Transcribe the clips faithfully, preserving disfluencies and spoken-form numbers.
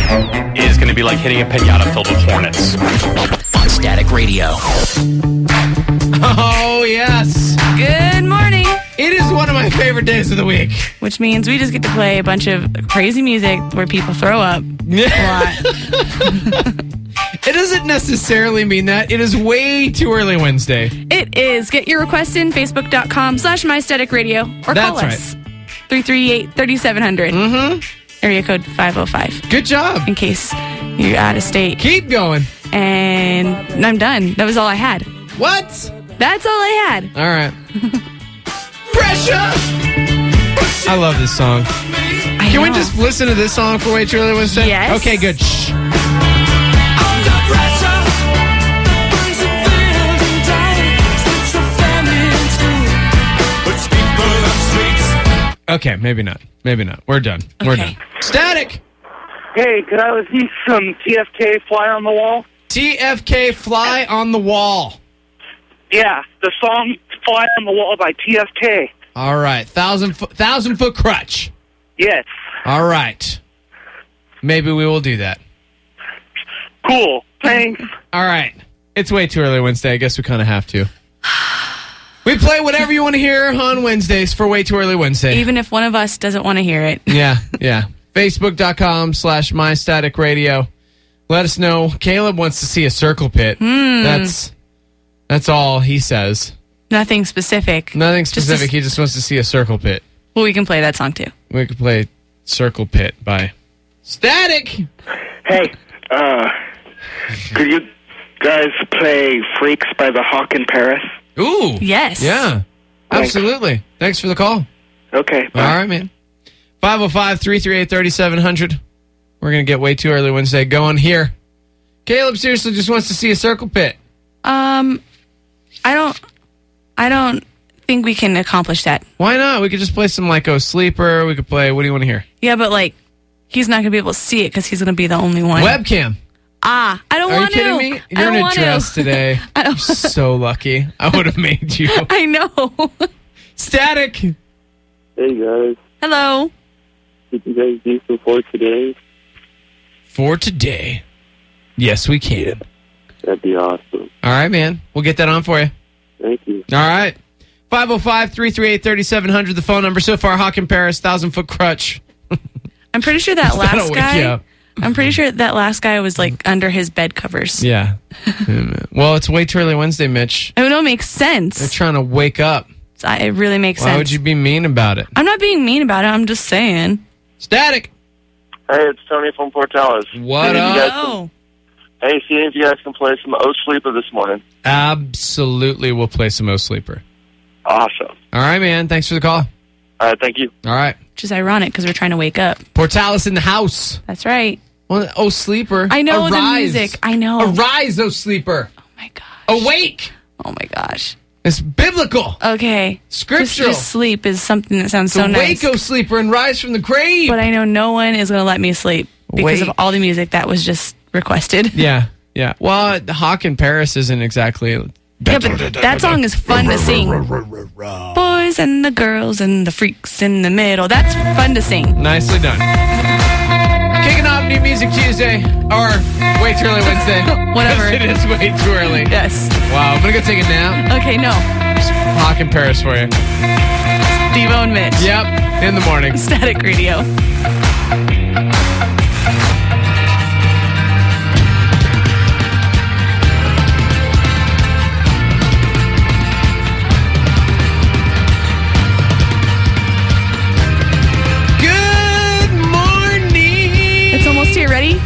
is going to be like hitting a pinata filled with hornets. On Static Radio. Oh, yes. Good morning. It is one of my favorite days of the week. Which means we just get to play a bunch of crazy music where people throw up a lot. It doesn't necessarily mean that. It is way too early Wednesday. It is. Get your requests in, facebook.com slash mystaticradio or That's call us. three three eight, three seven zero zero. Mm-hmm. Area code five oh five. Good job. In case you're out of state. Keep going. And I'm done. That was all I had. What? That's all I had. All right. Pressure! I love this song. I Can we know. just listen to this song for way too early Wednesday? Yes. Okay, good. Shh. Okay, maybe not. Maybe not. We're done. We're Okay. done. Static! Hey, could I see some T F K Fly on the Wall? T F K Fly on the Wall. Yeah, the song Fly on the Wall by T F K. All right. Thousand foot, thousand foot crutch. Yes. All right. Maybe we will do that. Cool. Thanks. All right. It's way too early Wednesday. I guess we kind of have to. We play whatever you want to hear on Wednesdays for way too early Wednesday. Even if one of us doesn't want to hear it. Yeah, yeah. Facebook.com slash MyStaticRadio. Let us know. Caleb wants to see a circle pit. Mm. That's that's all he says. Nothing specific. Nothing Just a- specific. He just wants to see a circle pit. Well, we can play that song too. We could play Circle Pit by Static. Hey, uh, could you guys play Freaks by the Hawk in Paris? Ooh. Yes. Yeah. Thanks. Absolutely. Thanks for the call. Okay. Bye. All right, man. five oh five, three three eight, three seven zero zero. We're going to get way too early Wednesday going here. Caleb seriously just wants to see a circle pit. Um, I don't, I don't think we can accomplish that. Why not? We could just play some like Oh Sleeper. We could play, what do you want to hear? Yeah, but like, he's not going to be able to see it because he's going to be the only one. Webcam. Ah, I don't Are you want to. kidding me? I You're don't in a want dress to. today. I don't. You're so lucky. I would have made you. I know. Static. Hey guys, Hello. did you guys do some for today? For today. Yes, we can. That'd be awesome. All right, man. We'll get that on for you. Thank you. All right. five oh five, three three eight, three seven zero zero, the phone number. So far, Hawk in Paris, thousand foot crutch. I'm pretty sure that That'll last wake you guy. up. I'm pretty sure that last guy was like under his bed covers. Yeah. Well, it's way too early Wednesday, Mitch. I know, it makes sense. They're trying to wake up. I- It really makes Why sense. would you be mean about it? I'm not being mean about it. I'm just saying. Static. Hey, it's Tony from Portales. What See if up? you guys can- Oh. Hey, see if you guys can play some O Sleeper this morning. Absolutely, we'll play some O Sleeper. Awesome. All right, man. Thanks for the call. All right, thank you. All right. Which is ironic because we're trying to wake up. Portales in the house. That's right. Well, O Sleeper. I know the Arise. music. I know. Arise, O Sleeper. Oh my gosh. Awake. Oh my gosh. It's biblical. Okay. Just, Scriptural. just sleep is something that sounds So so nice. wake, O Sleeper, and rise from the grave. But I know no one is going to let me sleep because Wake. of all the music that was just requested. Yeah, yeah. Well, the Hawk in Paris isn't exactly... Yeah, but that song is fun to sing. Boys and the girls and the freaks in the middle. That's fun to sing. Nicely done. Kicking off New Music Tuesday, or way too early Wednesday. Whatever. It is way too early. Yes. Wow, I'm going to go take a nap. Okay, no. Hawk in Paris for you. Steve-O and Mitch. Yep, in the morning. Static Radio. Good morning. It's almost here. Ready?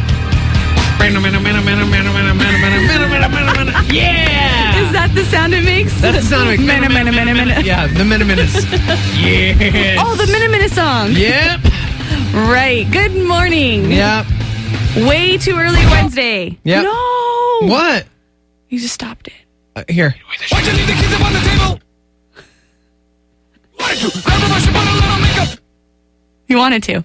Yeah. Is that the sound it makes? That's the sound it makes. Minute, minute, minute, minute. Yeah, the minute minutes. Yes. Oh, the Minute Minute song. Yep. Right. Good morning. Yep. Way too early Wednesday. Yep. No. What? You just stopped it. Uh, here. Why'd you leave the kids up on the table? Why did you grab a brush and put a little makeup? You wanted to.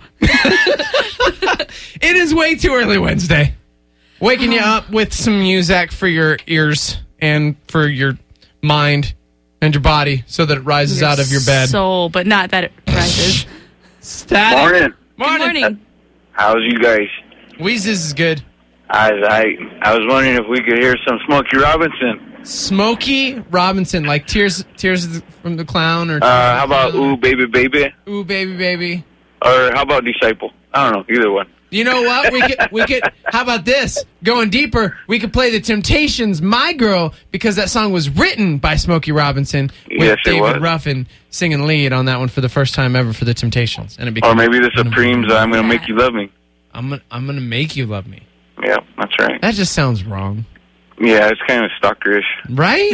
It is way too early Wednesday. Waking you up with some music for your ears and for your mind and your body so that it rises Your out of your bed. soul, but not that it rises. Static. Morning. Good morning. How's you guys? Weezus is good. I, I I was wondering if we could hear some Smokey Robinson. Smokey Robinson, like Tears Tears from the Clown, or Uh, how about Ooh Baby Baby? Ooh Baby Baby? Or how about Disciple? I don't know, either one. You know what? We could we could. How about this? Going deeper, we could play the Temptations' "My Girl" because that song was written by Smokey Robinson with Yes, it David was. Ruffin singing lead on that one for the first time ever for the Temptations, and it became Or maybe the Supremes, I'm Gonna Make You Love Me. I'm gonna I'm gonna make you love me. Yeah, that's right. That just sounds wrong, Yeah, it's kind of stalkerish. right?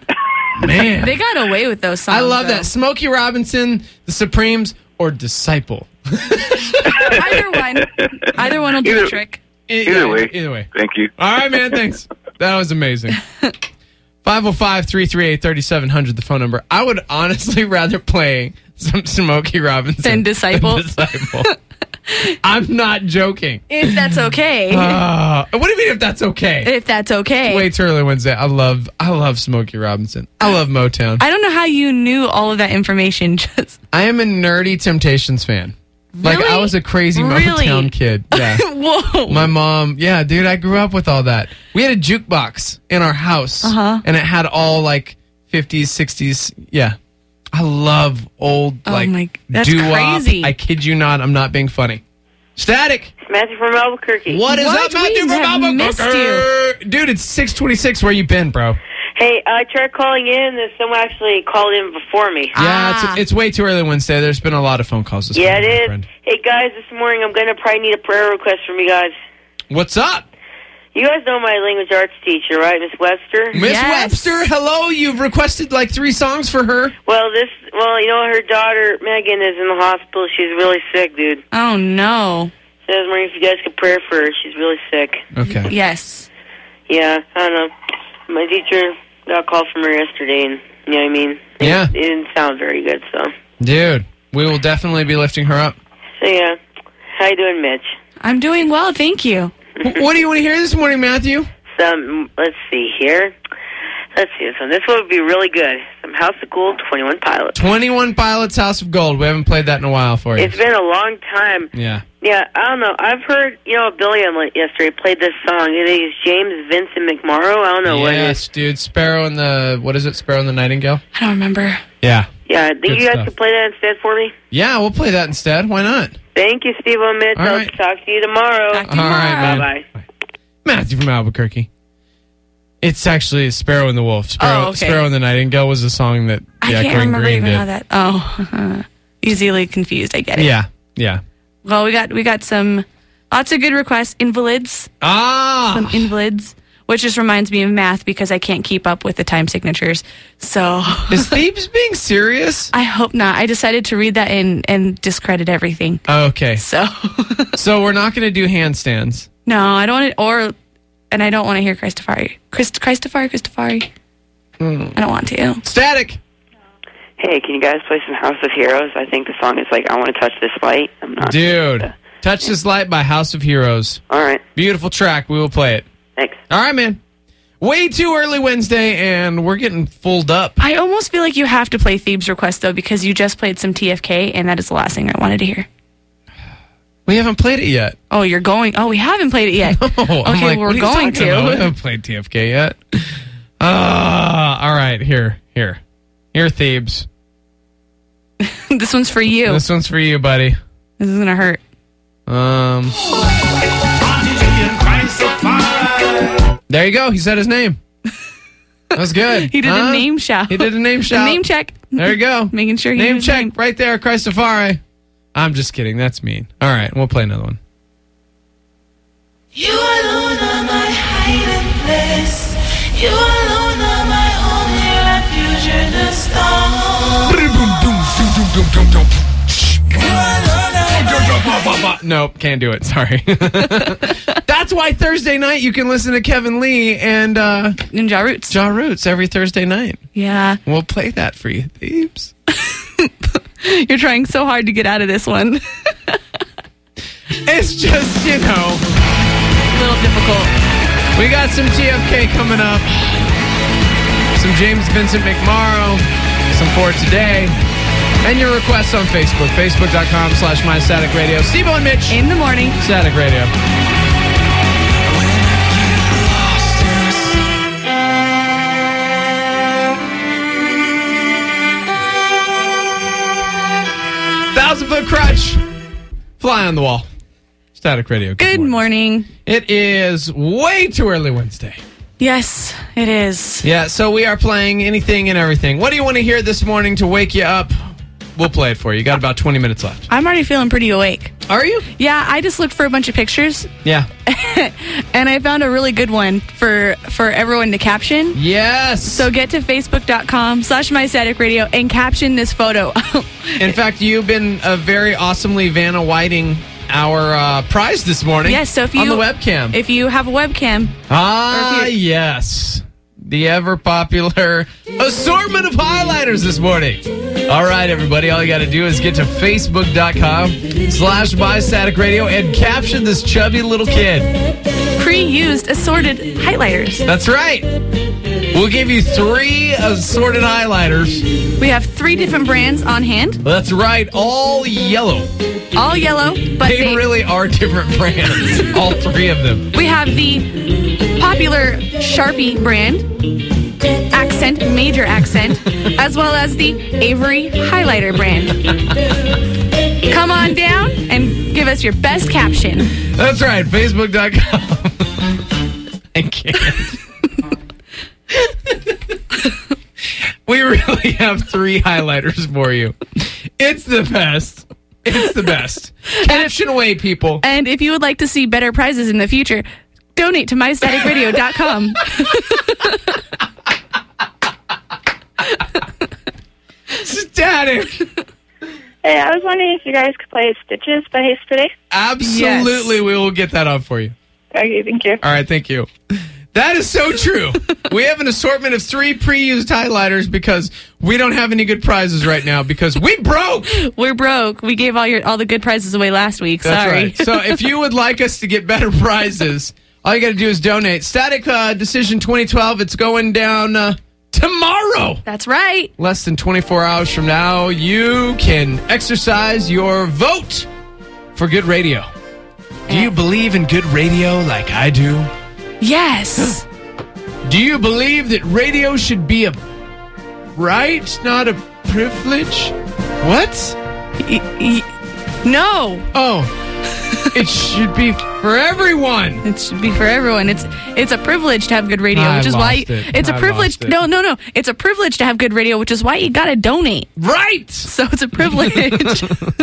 Man, They got away with those songs. I love though. that. Smokey Robinson, the Supremes, or Disciple. Either one. Either one will do Either- the trick. Either way. Either way. Thank you. All right, man. Thanks. That was amazing. five oh five, three three eight, three seven zero zero, the phone number. I would honestly rather play some Smokey Robinson Than Disciple. than Disciple. I'm not joking. If that's okay. Uh, what do you mean if that's okay? if that's okay. Way too early Wednesday. I love I love Smokey Robinson. I love Motown. I don't know how you knew all of that information. Just I am a nerdy Temptations fan. Like, Really? I was a crazy Really? Motown kid. Yeah. whoa. My mom, yeah, dude, I grew up with all that. We had a jukebox in our house, Uh-huh. and it had all like fifties, sixties. Yeah, I love old Oh like my- that's doo-wop. crazy. I kid you not, I'm not being funny. Static. Matthew from Albuquerque. What is What? up, Matthew We from have missed Albuquerque? Dude, it's six twenty-six. Where you been, bro? Hey, I tried calling in. There's someone actually called in before me. Yeah, Ah. it's, it's way too early Wednesday. There's been a lot of phone calls this Yeah, morning, my it is. friend. Hey, guys, this morning I'm going to probably need a prayer request from you guys. What's up? You guys know my language arts teacher, right, Miss Webster? Miss Yes. Webster, hello. You've requested like three songs for her. Well, this, well, you know, her daughter, Megan, is in the hospital. She's really sick, dude. Oh, no. So I was wondering if you guys could pray for her. She's really sick. Okay. Yes. Yeah, I don't know. My teacher got a call from her yesterday, and, you know what I mean? It, Yeah. It didn't sound very good, so. Dude, we will definitely be lifting her up. So, yeah. How you doing, Mitch? I'm doing well, thank you. W- What do you want to hear this morning, Matthew? Some, let's see here. Let's see. So this one would be really good. Some House of Gold, twenty-one Pilots. twenty-one Pilots, House of Gold. We haven't played that in a while for you. It's been a long time. Yeah. Yeah, I don't know. I've heard, you know, Billy on yesterday played this song. It is James Vincent McMorrow. I don't know what it is. Yes, dude. Sparrow and the, what is it? Sparrow and the Nightingale? I don't remember. Yeah. Yeah, I think Good you guys stuff. could play that instead for me. Yeah, we'll play that instead. Why not? Thank you, Steve and Mitch. All I'll right. talk to you tomorrow. Talk to you All right, man. Bye-bye. Matthew from Albuquerque. It's actually Sparrow and the Wolf. Sparrow, Oh, okay. Sparrow and the Nightingale was a song that I yeah, can't Green remember Green even did. how that. Oh, easily confused. I get it. Yeah, yeah. Well, we got we got some lots of good requests. Invalids, Ah! some invalids, which just reminds me of math because I can't keep up with the time signatures. So Is Thebes being serious? I hope not. I decided to read that and and discredit everything. Okay. So So we're not going to do handstands. no, I don't want it. Or and I don't want to hear Christofari. Christ Christofari, Christofari. I don't want to. Static. Hey, can you guys play some House of Heroes? I think the song is like, I Want to Touch This Light. I'm not. Dude. Touch This Light by House of Heroes. All right. Beautiful track. We will play it. Thanks. All right, man. Way too early Wednesday, and we're getting fulled up. I almost feel like you have to play Thebes' request though because you just played some T F K and that is the last thing I wanted to hear. We haven't played it yet. Oh, you're going. Oh, we haven't played it yet. Oh, I'm okay, like, we're what are you going talking about? We to. haven't played T F K yet. Ah, all right. Here, here. Here, Thebes. This one's for you. This one's for you, buddy. This is gonna hurt. Um. There you go. He said his name. That was good. He did Huh? a name shout. He did a name shout. A name check. There you go. Making sure he name knew his check name. right there, Christofari. I'm just kidding. That's mean. All right, we'll play another one. You alone are my hiding place. You alone are my only refuge in the storm. Nope, can't do it. Sorry. That's why Thursday night you can listen to Kevin Lee and uh, and Ja Roots. Ja Roots every Thursday night. Yeah. We'll play that for you, Thebes. You're trying so hard to get out of this one. It's just, you know, a little difficult. We got some T F K coming up. Some James Vincent McMorrow. Some For Today. And your requests on Facebook. Facebook.com slash My Static Radio. Steve and Mitch. In the morning. Static Radio. Fly on the Wall. Static Radio. Good, Good morning. morning. It is way too early Wednesday. Yes, it is. Yeah, so we are playing anything and everything. What do you want to hear this morning to wake you up? We'll play it for you. You got about twenty minutes left. I'm already feeling pretty awake. Are you? Yeah, I just looked for a bunch of pictures. Yeah. And I found a really good one for, for everyone to caption. Yes. So get to facebook.com slash my static radio and caption this photo. In fact, you've been uh, very awesomely Vanna Whiting our uh, prize this morning. Yes, so if you on the webcam. If you have a webcam. Ah, yes. The ever popular assortment of highlighters this morning. All right, everybody. All you got to do is get to facebook.com slash my static radio and caption this chubby little kid. Pre-used assorted highlighters. That's right. We'll give you three assorted highlighters. We have three different brands on hand. That's right. All yellow. All yellow, but they, they really are different brands. All three of them. We have the popular Sharpie brand, accent, major accent, as well as the Avery highlighter brand. Come on down and give us your best caption. That's right, facebook dot com. I can't. We really have three highlighters for you. It's the best. It's the best. Caption away, people. And if you would like to see better prizes in the future, donate to my static radio dot com. Static. Hey, I was wondering if you guys could play Stitches by Haste Today. Absolutely, yes. We will get that on for you. Okay, thank you. All right, thank you. That is so true. We have an assortment of three pre-used highlighters because we don't have any good prizes right now because we broke. We're broke. We gave all your all the good prizes away last week. That's Sorry. Right. So if you would like us to get better prizes, all you got to do is donate. Static uh, Decision twenty twelve, it's going down uh, tomorrow. That's right. Less than twenty-four hours from now, you can exercise your vote for good radio. Do you believe in good radio like I do? Yes. Do you believe that radio should be a right, not a privilege? What? Y- y- no. Oh. It should be for everyone. It should be for everyone. It's it's a privilege to have good radio, I which is why lost it. it's a I privilege. lost it. No, no, no. It's a privilege to have good radio, which is why you got to donate. Right. So it's a privilege.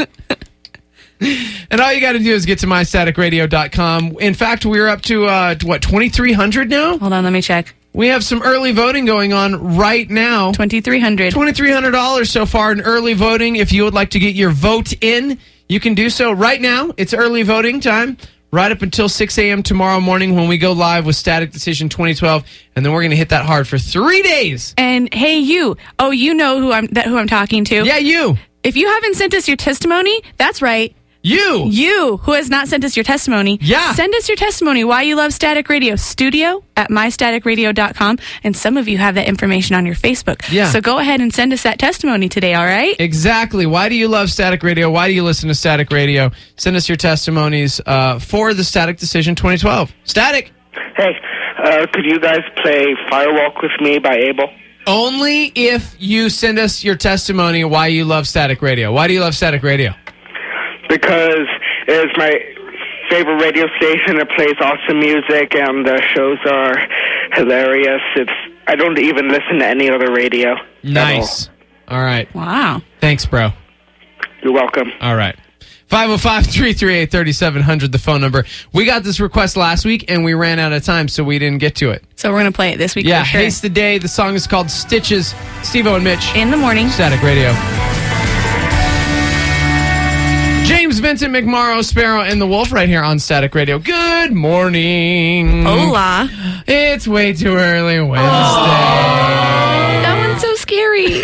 And all you got to do is get to my static radio dot com. In fact, we're up to, uh, to what, twenty-three hundred now? Hold on, let me check. We have some early voting going on right now. twenty-three hundred dollars. twenty-three hundred dollars so far in early voting. If you would like to get your vote in, you can do so right now. It's early voting time, right up until six a.m. tomorrow morning when we go live with Static Decision twenty twelve, and then we're going to hit that hard for three days. And hey, you. Oh, you know who I'm that who I'm talking to. Yeah, you. If you haven't sent us your testimony, that's right. You. You, who has not sent us your testimony. Yeah. Send us your testimony why you love Static Radio. Studio at my static radio dot com. And some of you have that information on your Facebook. Yeah. So go ahead and send us that testimony today, all right? Exactly. Why do you love Static Radio? Why do you listen to Static Radio? Send us your testimonies uh, for the Static Decision twenty twelve. Static. Hey, uh, could you guys play Firewalk with Me by Abel? Only if you send us your testimony why you love Static Radio. Why do you love Static Radio? Because it's my favorite radio station. It plays awesome music, and the shows are hilarious. It's I don't even listen to any other radio. Nice. All. all right. Wow. Thanks, bro. You're welcome. All right. five oh five, three three eight, three seven zero zero, the phone number. We got this request last week, and we ran out of time, so we didn't get to it. So we're going to play it this week Yeah, for sure. Haste the Day. The song is called Stitches. Steve-O and Mitch. In the morning. Static Radio. James Vincent McMorrow, Sparrow, and the Wolf right here on Static Radio. Good morning. Hola. It's way too early Wednesday. Oh, that one's so scary.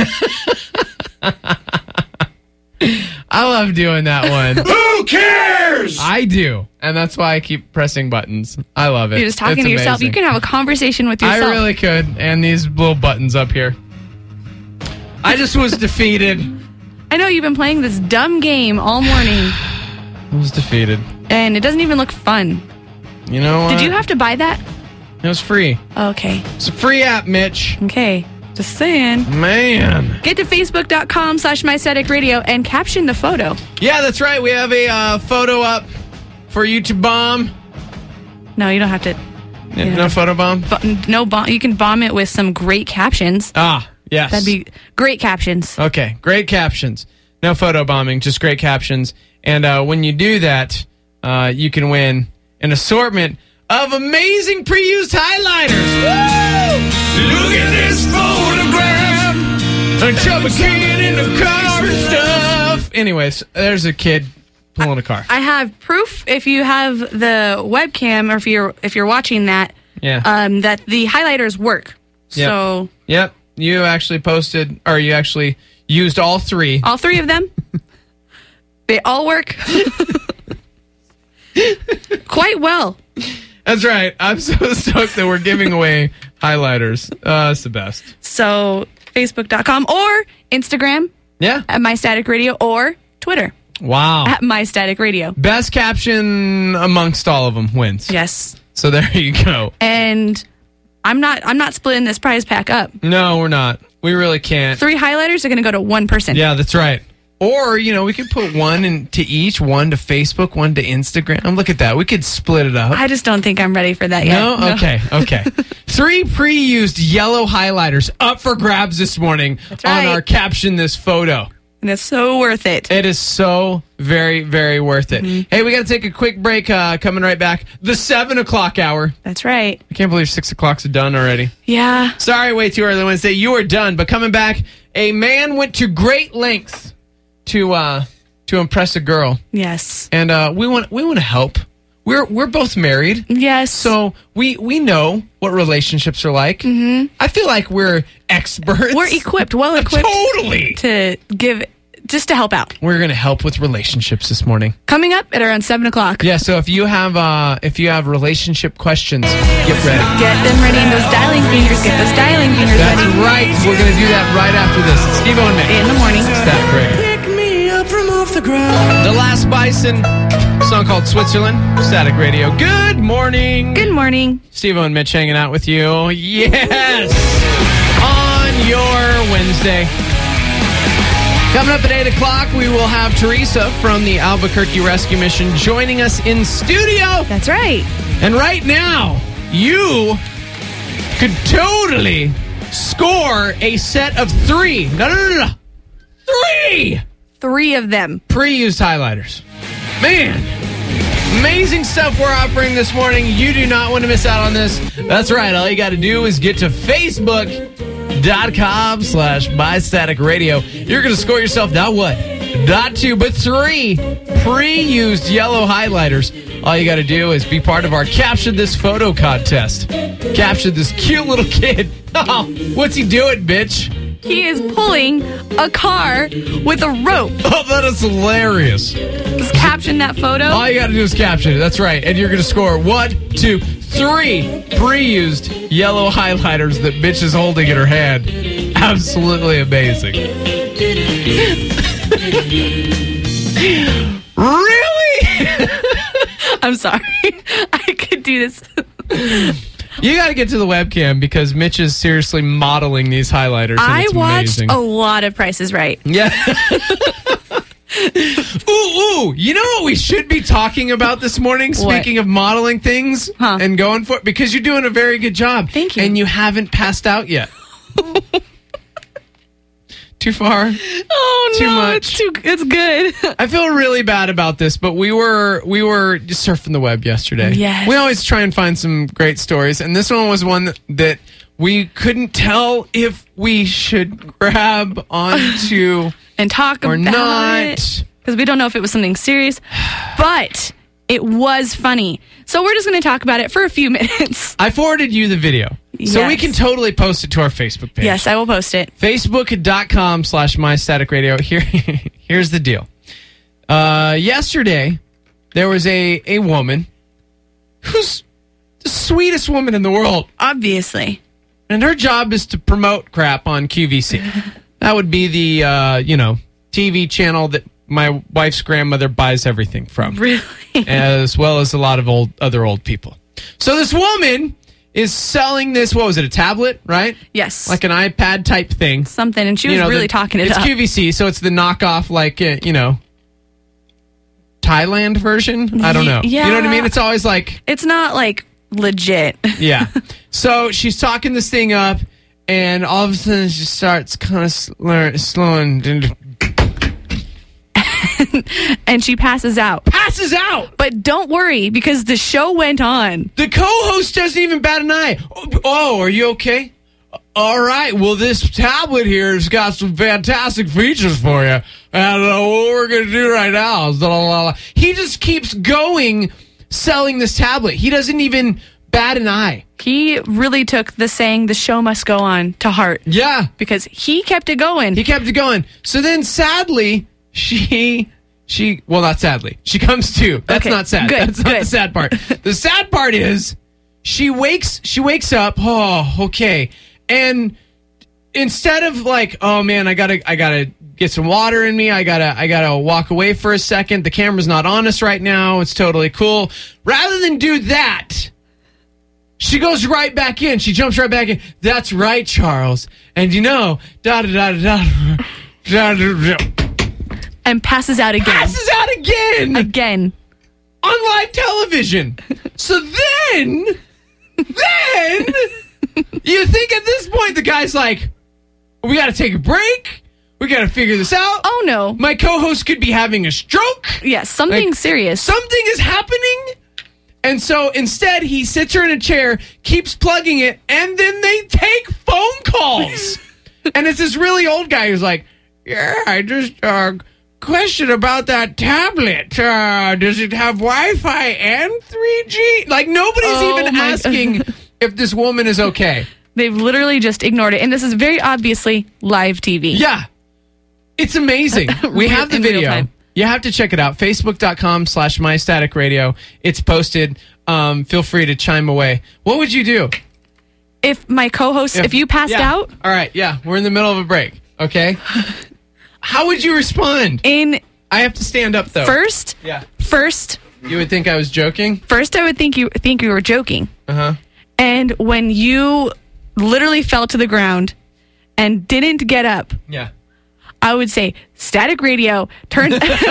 I love doing that one. Who cares? I do. And that's why I keep pressing buttons. I love it. You're just talking It's to yourself. amazing. You can have a conversation with yourself. I really could. And these little buttons up here. I just was defeated. I know you've been playing this dumb game all morning. I was defeated. And it doesn't even look fun. You know what? Did you have to buy that? It was free. Okay. It's a free app, Mitch. Okay. Just saying. Man. Get to facebook.com slash mystaticradio and caption the photo. Yeah, that's right. We have a uh, photo up for you to bomb. No, you don't have to. Yeah, you know, no photo bomb? Bo- no bomb. You can bomb it with some great captions. Ah, yes. That'd be great captions. Okay, great captions. No photo bombing, just great captions. And uh, when you do that, uh, you can win an assortment of amazing pre-used highlighters. Woo! Look at this photograph. A chubby kid in the car and stuff. Anyways, there's a kid pulling a car. I have proof if you have the webcam or if you're if you're watching that, Yeah. um, that the highlighters work. Yep. So Yep. You actually posted, or you actually used all three. all three of them, they all work quite well. That's right. I'm so stoked that we're giving away highlighters. Uh, it's the best. So facebook dot com or Instagram Yeah. at My Static Radio or Twitter Wow. at My Static Radio. Best caption amongst all of them wins. Yes. So there you go. And I'm not I'm not splitting this prize pack up. No, we're not. We really can't. Three highlighters are going to go to one person. Yeah, that's right. Or, you know, we could put one in, to each, one to Facebook, one to Instagram. Look at that. We could split it up. I just don't think I'm ready for that yet. No? Okay, okay. Three pre-used yellow highlighters up for grabs this morning That's right. on our Caption This Photo. And it's so worth it. It is so very, very worth it. Mm-hmm. Hey, we got to take a quick break. Uh, coming right back. The seven o'clock hour. That's right. I can't believe six o'clock's done already. Yeah. Sorry, way too early Wednesday. You are done. But coming back, a man went to great lengths to uh, to impress a girl, Yes. and uh, we want we want to help. We're we're both married, Yes. so we we know what relationships are like. Mm-hmm. I feel like we're experts. We're equipped, well equipped. Totally. To give, just to help out. We're gonna help with relationships this morning. Coming up at around seven o'clock. Yeah. So if you have uh, if you have relationship questions, get ready. Get them ready and those dialing fingers. Get those dialing fingers That's ready. right. We're gonna do that right after this. It's Steve and Mick In the morning. Static Radio. From off the ground. The Last Bison, song called Switzerland, Static Radio. Good morning. Good morning. Steve and Mitch hanging out with you. Yes! On your Wednesday. Coming up at eight o'clock, we will have Teresa from the Albuquerque Rescue Mission joining us in studio. That's right. And right now, you could totally score a set of three. No, no, no, no. Three! Three of them. Pre-used highlighters. Man, amazing stuff we're offering this morning. You do not want to miss out on this. That's right. All you got to do is get to facebook.com slash mystaticradio. You're going to score yourself not one, not two, but three pre-used yellow highlighters. All you got to do is be part of our Caption This Photo contest. Caption this cute little kid. Oh, what's he doing, bitch? He is pulling a car with a rope. Oh, that is hilarious. Just caption that photo. All you got to do is caption it. That's right. And you're going to score one, two, three pre-used yellow highlighters that bitch is holding in her hand. Absolutely amazing. Really? I'm sorry. I could do this. You got to get to the webcam because Mitch is seriously modeling these highlighters. And I it's watched amazing. a lot of Prices Right. Yeah. ooh, ooh. You know what we should be talking about this morning? What? Speaking of modeling things Huh. and going for it, because you're doing a very good job. Thank you. And you haven't passed out yet. Too far? Oh Too no, much. it's too. It's good. I feel really bad about this, but we were we were just surfing the web yesterday. Yes. We always try and find some great stories, and this one was one that, that we couldn't tell if we should grab onto and talk or about not. it because we don't know if it was something serious, but it was funny. So we're just going to talk about it for a few minutes. I forwarded you the video, so we Yes. can totally post it to our Facebook page. Yes, I will post it. Facebook.com slash mystaticradio. Here, here's the deal. Uh, yesterday, there was a, a woman who's the sweetest woman in the world. Obviously. And her job is to promote crap on Q V C. That would be the, uh, you know, T V channel that my wife's grandmother buys everything from. Really? As well as a lot of old other old people. So this woman is selling this, what was it, a tablet, right? Yes. Like an iPad type thing. Something, and she was You know, really the- talking it it's up. Q V C, so it's the knockoff, like, uh, you know, Thailand version? I don't know. Yeah. You know what I mean? It's always like... It's not, like, legit. Yeah. So she's talking this thing up, and all of a sudden she starts kind of slur- slowing... And she passes out. Passes out! But don't worry, because the show went on. The co-host doesn't even bat an eye. Oh, are you okay? All right. Well, this tablet here has got some fantastic features for you. And uh, what we're going to do right now is... Blah, blah, blah. He just keeps going selling this tablet. He doesn't even bat an eye. He really took the saying, the show must go on, to heart. Yeah. Because he kept it going. He kept it going. So then, sadly, she... She, well, not sadly. She comes to. That's Okay, not sad. good, That's not good. the sad part. The sad part is she wakes she wakes up, oh, okay. And instead of like, oh man, I gotta I gotta get some water in me, I gotta I gotta walk away for a second. The camera's not on us right now. It's totally cool. Rather than do that, she goes right back in. She jumps right back in. That's right, Charles. And you know, da da da da da da da. And passes out again. Passes out again. Again. On live television. So then, then, you think at this point the guy's like, we got to take a break. We got to figure this out. Oh, no. My co-host could be having a stroke. Yes, something Like, serious. Something is happening. And so instead, he sits her in a chair, keeps plugging it, and then they take phone calls. And it's this really old guy who's like, yeah, I just... Uh, question about that tablet. Uh, does it have Wi-Fi and three G? Like, nobody's Oh even my asking God. if this woman is okay. They've literally just ignored it. And this is very obviously live T V. Yeah. It's amazing. We have the In real video. time. You have to check it out. Facebook.com slash My Static Radio. It's posted. Um, feel free to chime away. What would you do? If my co-host, if, you passed yeah. out. All right. Yeah. We're in the middle of a break. Okay. How would you respond? In I have to stand up, though. First, Yeah. first, You would think I was joking? first, I would think you think you were joking. Uh-huh. And when you literally fell to the ground and didn't get up, Yeah. I would say, Static Radio, turn...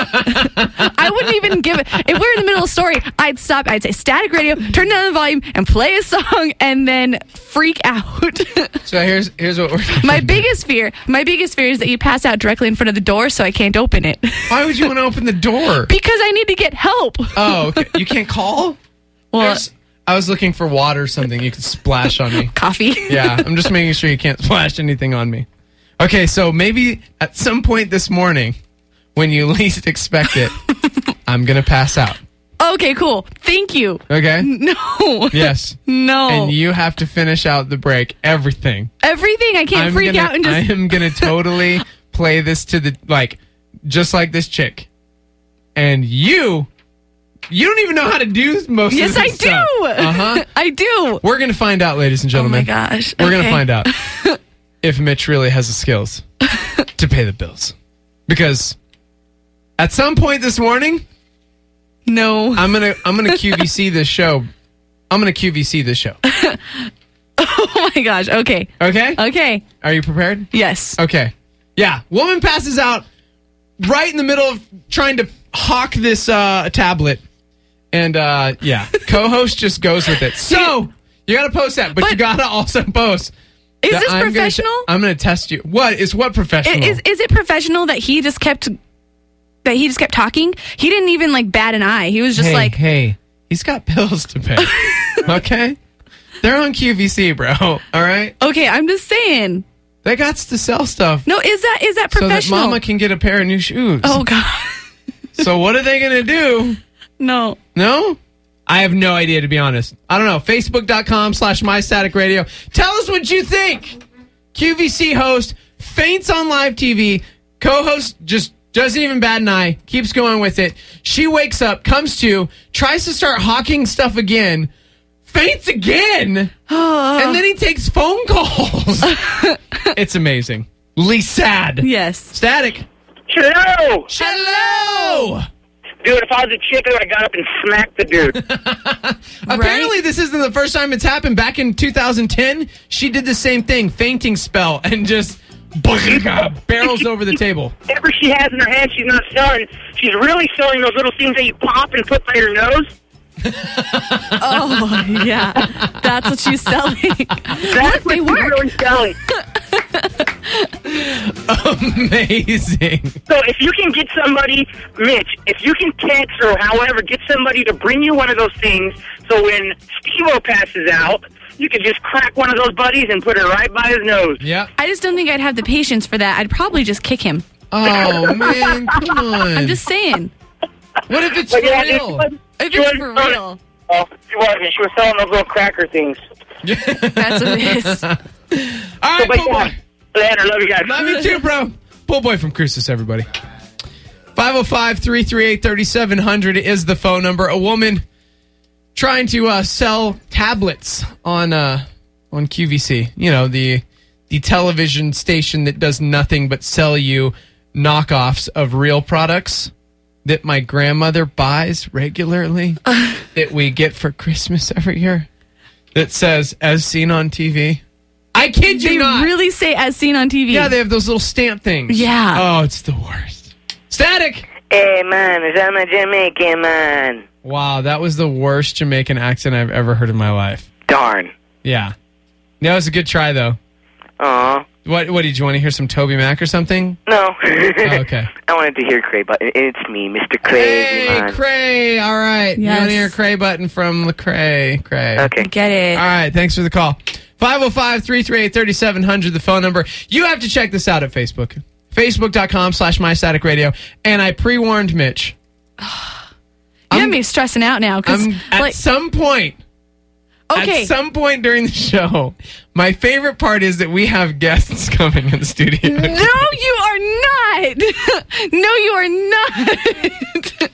I wouldn't even give it... If we were in the middle of a story, I'd stop. I'd say, Static Radio, turn down the volume and play a song and then freak out. So here's here's what we're My biggest fear, my biggest fear is that you pass out directly in front of the door so I can't open it. Why would you want to open the door? Because I need to get help. Oh, okay. You can't call? Well, There's- I was looking for water or something you could splash on me. Coffee. Yeah, I'm just making sure you can't splash anything on me. Okay, so maybe at some point this morning, when you least expect it, I'm going to pass out. Okay, cool. Thank you. Okay? No. Yes. No. And you have to finish out the break, everything. Everything. I can't I'm freak gonna, out and just... I am going to totally play this to the, like, just like this chick. And you, you don't even know how to do most Yes, of I this stuff. do. Uh-huh. I do. We're going to find out, ladies and Oh gentlemen. my gosh. We're going to Okay. find out if Mitch really has the skills to pay the bills. Because at some point this morning, no, I'm going to I'm going to Q V C this show. I'm going to Q V C this show. Oh my gosh. Okay. Okay? Okay. Are you prepared? Yes. Okay. Yeah. Woman passes out right in the middle of trying to hawk this uh, tablet. And uh, yeah, co-host just goes with it. So you got to post that, but, But- you got to also post. Is that this I'm gonna t- professional? I'm going to test you. What is what professional? Is is it professional that he just kept that he just kept talking? He didn't even like bat an eye. He was just hey, like, hey, he's got bills to pay. Okay? They're on Q V C, bro. All right? okay, I'm just saying. They got to sell stuff No, is that is that so that professional? mama can get a pair of new shoes. oh god. So what are they going to do? No. No? I have no idea, to be honest. I don't know. Facebook.com slash MyStaticRadio. Tell us what you think. Q V C host faints on live T V. Co-host just doesn't even bat an eye. Keeps going with it. She wakes up, comes to, tries to start hawking stuff again. Faints again. And then he takes phone calls. It's amazing. Lee sad. Yes. Static. Hello! Hello! Dude, if I was a chick, I would have got up and smacked the dude. Apparently, this isn't the first time it's happened. Back in two thousand ten, she did the same thing, fainting spell, and just barrels over the table. Whatever she has in her hand, she's not selling. She's really selling those little things that you pop and put by your nose. Oh, yeah. That's what she's selling. That's what they she's work. really selling. Amazing. So if you can get somebody, Mitch, if you can text or however, get somebody to bring you one of those things, so when Steve-O passes out, you could just crack one of those buddies and put it right by his nose. Yeah. I just don't think I'd have the patience for that. I'd probably just kick him. Oh, man, come on. I'm just saying. What if it's But for yeah, real? It, If she it's wasn't for selling- real. Oh, she wasn't. She was selling those little cracker things. That's what it is. All right, But Pool yeah, Boy. later. Love you guys. Love you too, bro. Pool Boy from Cruces, everybody. five oh five, three three eight, three seven zero zero is the phone number. A woman trying to uh, sell tablets on uh, on Q V C. You know, the the television station that does nothing but sell you knockoffs of real products that my grandmother buys regularly, that we get for Christmas every year, that says, as seen on T V. I kid you They not. really say as seen on T V. Yeah, they have those little stamp things. Yeah. Oh, it's the worst. Static! Hey, man, is that my Jamaican, man? Wow, that was the worst Jamaican accent I've ever heard in my life. Darn. Yeah. That was a good try, though. Aw. What, what, did you want to hear some Toby Mac or something? No. Oh, okay. I wanted to hear Cray, but it's me, Mister Crazy, Hey, man. Cray, all right. Yes. You want to hear Cray button from Lecrae? Cray. Okay. Get it. All right, thanks for the call. five oh five, three three eight, three seven zero zero, the phone number. You have to check this out at Facebook. Facebook.com slash MyStaticRadio. And I pre-warned Mitch. You have me stressing out now. Cause, I'm, at like, some point, okay. at some point during the show, my favorite part is that we have guests coming in the studio. No, you are not. No, you are not.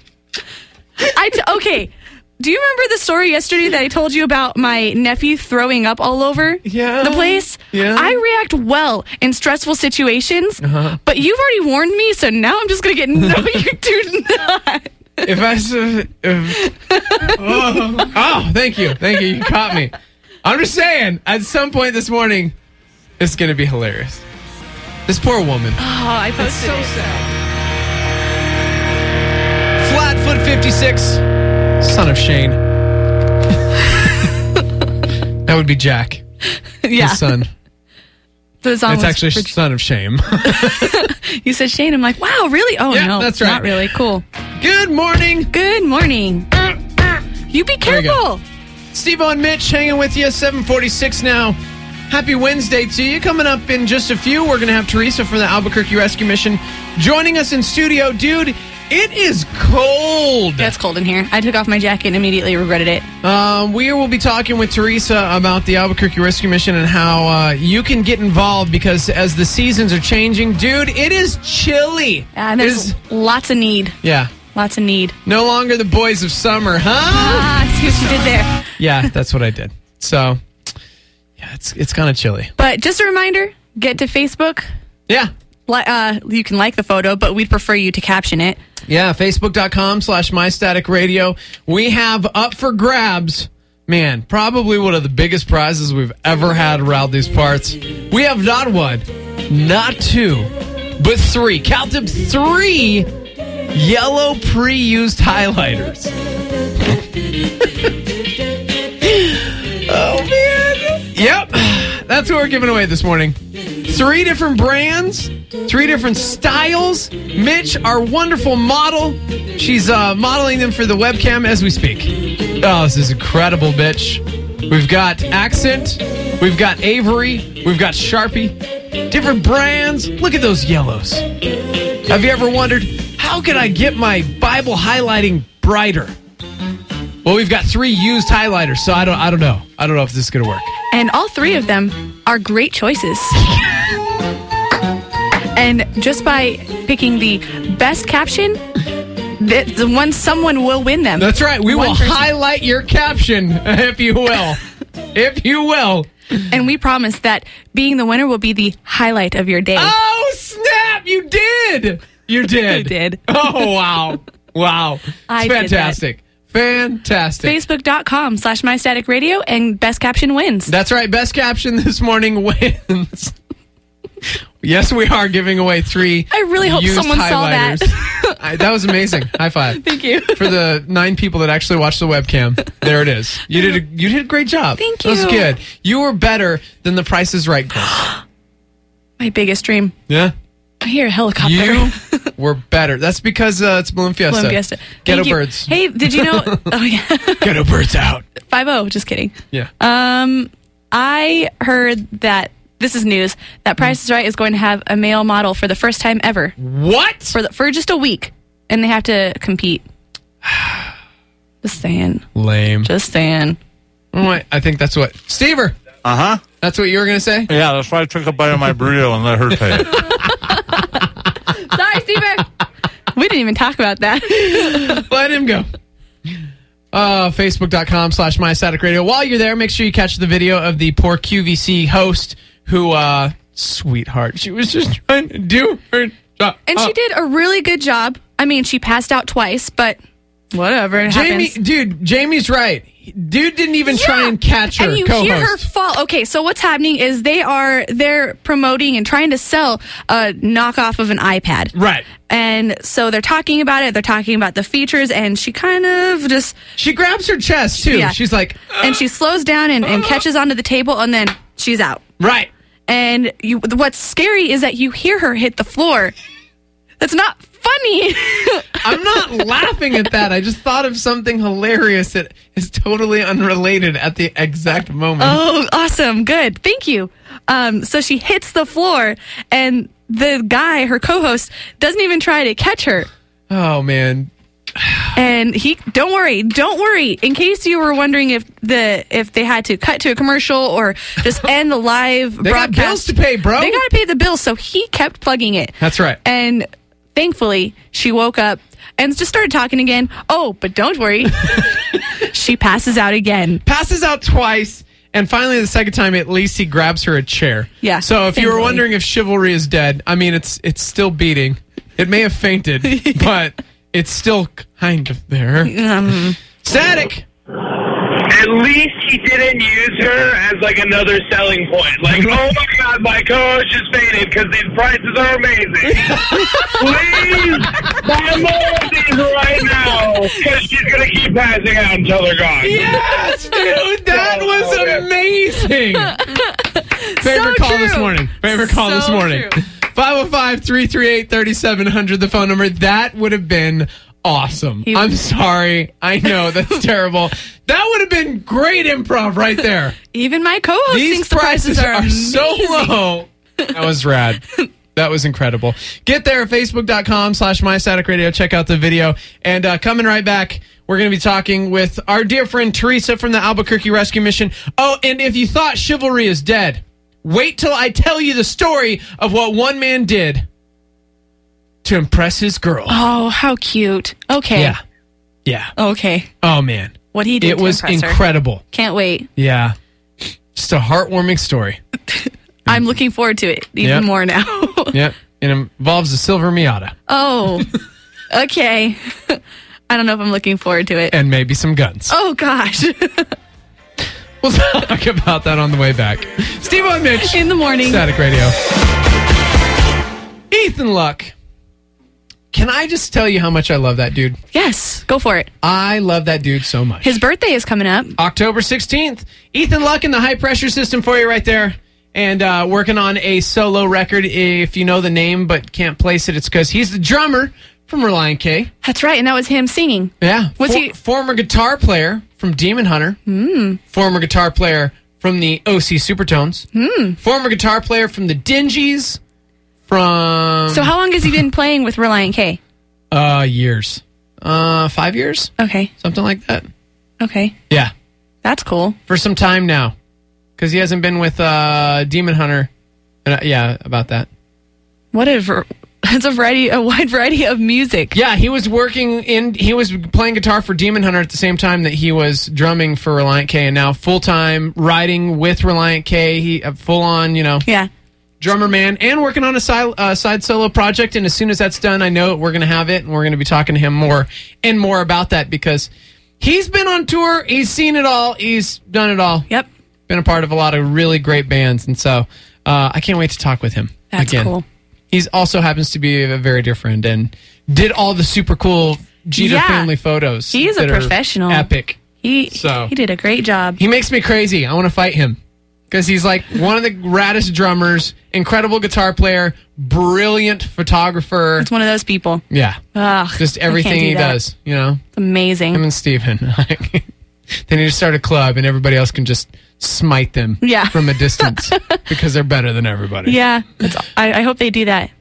I t- okay. Do you remember the story yesterday that I told you about my nephew throwing up all over Yeah. the place? Yeah. I react well in stressful situations, Uh-huh. but you've already warned me, so now I'm just going to get, no, you do not. If I s- if, oh, oh, thank you. Thank you. You caught me. I'm just saying, at some point this morning, it's going to be hilarious. This poor woman. Oh, I posted so it. sad. Flatfoot fifty-six, son of Shane. That would be Jack, Yeah. his son. The song It's was actually for- son of shame. You said Shane. I'm like, wow, really? Oh, Yeah, no. that's right. Not really. Cool. Good morning. Good morning. You be There we go. careful. Steve-O and Mitch hanging with you, seven forty-six now. Happy Wednesday to you. Coming up in just a few, we're going to have Teresa from the Albuquerque Rescue Mission joining us in studio. Dude, it is cold. Yeah, it's cold in here. I took off my jacket and immediately regretted it. Um, we will be talking with Teresa about the Albuquerque Rescue Mission and how uh, you can get involved because as the seasons are changing, dude, it is chilly. And there's It is- lots of need. yeah. Lots of need. No longer the boys of summer, huh? Ah, see what you did there. Yeah, that's what I did. So, yeah, it's it's kind of chilly. But just a reminder, get to Facebook. Yeah. Li- uh, you can like the photo, but we'd prefer you to caption it. Yeah, Facebook.com slash MyStaticRadio. We have up for grabs, man, probably one of the biggest prizes we've ever had around these parts. We have not one, not two, but three. Count them, three yellow pre-used highlighters. Oh, man. Yep. That's what we're giving away this morning. Three different brands, three different styles. Mitch, our wonderful model, she's uh, modeling them for the webcam as we speak. Oh, this is incredible, Mitch. We've got Accent, we've got Avery, we've got Sharpie, different brands. Look at those yellows. Have you ever wondered, how can I get my Bible highlighting brighter? Well, we've got three used highlighters, so I don't I don't know. I don't know if this is going to work. And all three of them are great choices. And just by picking the best caption, the, the one someone will win them. That's right. We One will person. highlight your caption, if you will. If you will. And we promise that being the winner will be the highlight of your day. Oh, snap! You did! You did. You did. Oh, wow. Wow. It's I did fantastic. Fantastic. Facebook.com slash My Static Radio and Best Caption wins. That's right. Best Caption this morning wins. Yes, we are giving away three. I really hope used someone saw that. I, that was amazing. High five. Thank you. For the nine people that actually watched the webcam. There it is. You did a, you did a great job. Thank That was you. good. You were better than the Price is Right girls. My biggest dream. Yeah. I hear a helicopter. You were better. That's because uh, it's Balloon Fiesta. Balloon Fiesta. Ghetto Thank you. birds. Hey, did you know? Oh, yeah. Ghetto birds out. five oh, just kidding. Yeah. Um, I heard that this is news that Price is Right is going to have a male model for the first time ever. What? For the, for just a week, and they have to compete. Just saying. Lame. Just saying. Oh, I, I think that's what Stever. Uh huh. That's what you were going to say? Yeah, that's why I took a bite of my burrito and let her pay it. Sorry, Steven. We didn't even talk about that. Let him go. Uh, Facebook.com slash My Static Radio. While you're there, make sure you catch the video of the poor Q V C host who, uh, sweetheart, she was just trying to do her job. And she did a really good job. I mean, she passed out twice, but whatever. It Jamie, happens. dude, Jamie's right. Dude didn't even Yeah. try and catch her. And you co-host. hear her fall. Okay, so what's happening is they are they're promoting and trying to sell a knockoff of an iPad. Right. And so they're talking about it. They're talking about the features, and she kind of just She grabs her chest, too. Yeah. She's like, and she slows down and, and catches onto the table, and then she's out. right. And you, what's scary is that you hear her hit the floor. That's not funny. I'm not laughing at that. I just thought of something hilarious that is totally unrelated at the exact moment. Oh, awesome. Good. Thank you. Um, so she hits the floor, and the guy, her co-host, doesn't even try to catch her. Oh, man. And he, don't worry, don't worry. In case you were wondering if the if they had to cut to a commercial or just end the live They got broadcast, bills to pay, bro. They got to pay the bills, so he kept plugging it. That's right. And thankfully, she woke up and just started talking again. Oh, but don't worry, she passes out again. Passes out twice. And finally, the second time, at least he grabs her a chair. Yeah, So if you were thankfully. wondering if chivalry is dead, I mean, it's it's still beating. It may have fainted, but it's still kind of there. Um, Static. At least he didn't use her as like another selling point. Like, oh my God, my co-host just fainted because these prices are amazing. Please buy more of these right now because she's gonna keep passing out until they're gone. Yes, dude, that So was good. amazing. Favorite So call this true. morning. Favorite call So this morning. true. five oh five, three three eight, three seven zero zero, the phone number. That would have been awesome. He- I'm sorry. I know that's terrible. That would have been great improv right there. even my co-host These thinks the prices, prices, are, are so amazing. low. That was rad. That was incredible. Get there at facebook.com slash my static radio. Check out the video. And uh, coming right back, we're going to be talking with our dear friend Teresa from the Albuquerque Rescue Mission. Oh, and if you thought chivalry is dead, wait till I tell you the story of what one man did to impress his girl. Oh, how cute. Okay. Yeah. Yeah. Okay. Oh, man. What he did It to was impress her. incredible. Can't wait. Yeah. Just a heartwarming story. I'm looking forward to it even Yep. more now. Yep. It involves a silver Miata Oh, okay. I don't know if I'm looking forward to it. and maybe some guns. Oh, gosh. We'll talk about that on the way back. Steve and Mitch. In the morning. Static Radio. Ethan Luck. Can I just tell you how much I love that dude? Yes, go for it. I love that dude so much. His birthday is coming up. October sixteenth. Ethan Luck in the high pressure system for you right there. And uh, working on a solo record. If you know the name but can't place it, it's because he's the drummer from Reliant K. That's right, and that was him singing. Yeah. Was For- he- Former guitar player from Demon Hunter. Mm. Former guitar player from the O C Supertones. Mm. Former guitar player from the Dingies. From... So how long has he been playing with Reliant K? Uh, years. Uh, five years? Okay. Something like that. Okay. Yeah. That's cool. For some time now. Because he hasn't been with uh, Demon Hunter. And, uh, yeah, about that. What a... Ver- it's a variety, a wide variety of music. Yeah, he was working in... He was playing guitar for Demon Hunter at the same time that he was drumming for Reliant K. And now full-time writing with Reliant K. He uh, full-on, you know... Yeah. drummer man, and working on a side, uh, side solo project. And as soon as that's done, I know we're going to have it, and we're going to be talking to him more and more about that because he's been on tour. He's seen it all. He's done it all. Yep. Been a part of a lot of really great bands. And so uh, I can't wait to talk with him. That's again. cool. He also happens to be a very dear friend and did all the super cool Jeter Yeah. family photos. He's a that are professional. Epic. He So- he did a great job. He makes me crazy. I want to fight him because he's like one of the raddest drummers, incredible guitar player, brilliant photographer. It's one of those people. Yeah. Ugh, Just I can't everything do he that. does, you know? It's amazing. Him and Steven. They need to start a club and everybody else can just smite them Yeah. from a distance because they're better than everybody. Yeah. It's, I, I hope they do that.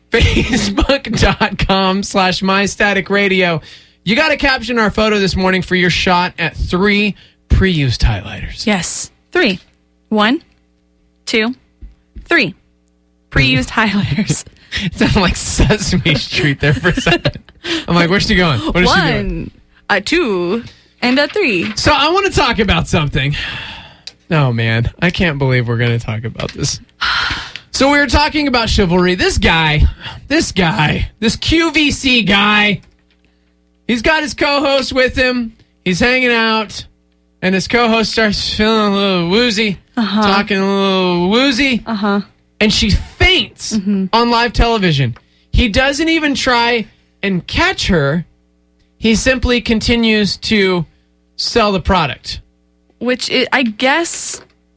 Facebook.com slash My Static Radio. You got to caption our photo this morning for your shot at three pre-used highlighters. Yes. Three. One, two, three. Pre-used highlighters. It sounded like Sesame Street there for a second. I'm like, where's she going? What is she doing? One, a two, and a three. So I want to talk about something. Oh, man. I can't believe we're going to talk about this. So we were talking about chivalry. This guy, this guy, this Q V C guy, he's got his co-host with him. He's hanging out. And his co-host starts feeling a little woozy, Uh-huh. talking a little woozy. Uh-huh. And she faints Mm-hmm. on live television. He doesn't even try and catch her. He simply continues to sell the product. Which I I guess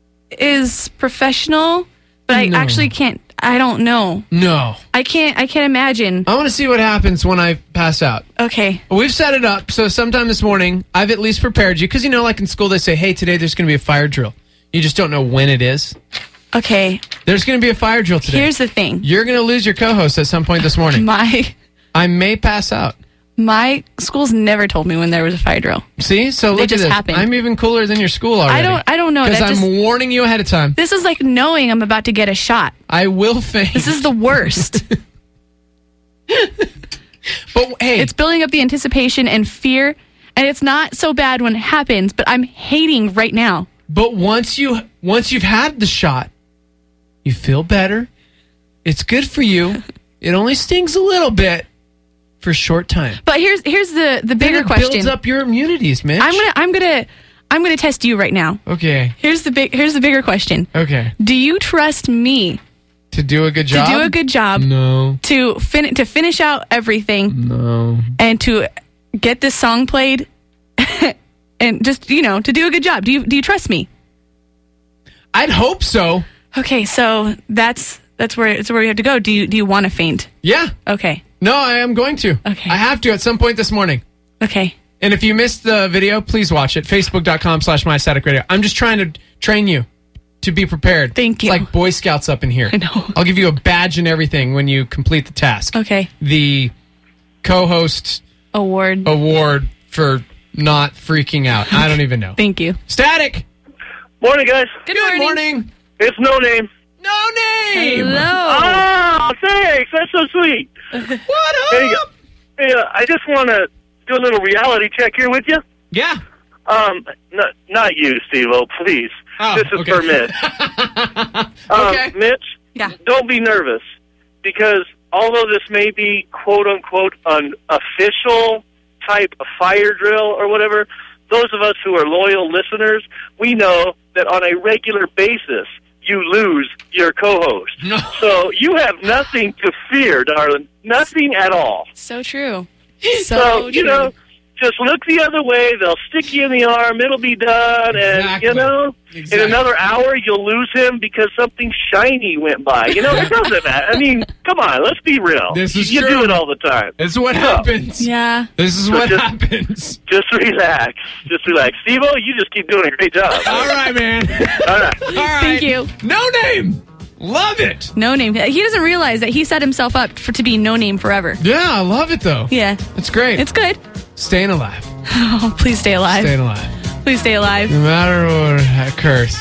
is professional, but I No. actually can't. I don't know. No. I can't. I can't imagine. I want to see what happens when I pass out. Okay. We've set it up, so sometime this morning, I've at least prepared you. Because, you know, like in school, they say, hey, today there's going to be a fire drill. You just don't know when it is. Okay. There's going to be a fire drill today. Here's the thing. You're going to lose your co-host at some point this morning. My I may pass out. my school's never told me when there was a fire drill. See? So They look at just this. happened. I'm even cooler than your school already. I don't. I don't know. Because That I'm just- warning you ahead of time. This is like knowing I'm about to get a shot. I will faint. This is the worst. But hey, It's building up the anticipation and fear, and it's not so bad when it happens, but I'm hating right now. But once you once you've had the shot, you feel better. It's good for you. It only stings a little bit for a short time. But here's here's the the Then bigger it question. builds up your immunities, Mitch. I'm gonna I'm gonna I'm gonna test you right now. Okay. Here's the big here's the bigger question. Okay. Do you trust me To do a good job. to do a good job No. to fin- to finish out everything No. and to get this song played and just you know to do a good job? Do you do you trust me? I'd hope so. Okay, so that's that's where it's where we have to go. Do you do you want to faint? Yeah. Okay. No, I am going to. Okay. I have to at some point this morning. Okay. And if you missed the video, please watch it. Facebook.com slash My Static Radio. I'm just trying to train you to be prepared. Thank you. It's like Boy Scouts up in here. I know. I'll give you a badge and everything when you complete the task. Okay. The co-host Award. award for not freaking out. I don't even know. Thank you. Static. Morning, guys. Good, Good morning. morning. It's No Name. No name. Hello. Oh, thanks. That's so sweet. What Hey, up? hey, uh, I just want to do a little reality check here with you. Yeah. Um, not, not you, Steve-O, please. Oh, this is okay. for Mitch. Um, Okay. Mitch, Yeah. don't be nervous, because although this may be quote-unquote an official type of fire drill or whatever, those of us who are loyal listeners, we know that on a regular basis, you lose your co-host. No. So you have nothing to fear, darling. Nothing at all. So true. So, So, you true. know, just look the other way. They'll stick you in the arm. It'll be done. And, Exactly. you know, Exactly. in another hour, you'll lose him because something shiny went by. You know, it doesn't matter. I mean, come on, let's be real. This is you true. do it all the time. This is what So, happens. Yeah. This is So what just- happens. Just relax. Just relax. Steve-O, you just keep doing a great job. All right, man. All right. All right. Thank you. No name. Love it. No name. He doesn't realize that he set himself up for to be no name forever. Yeah, I love it though. Yeah. It's great. It's good. Staying alive. Oh, please stay alive. Staying alive. Please stay alive. No matter what occurs.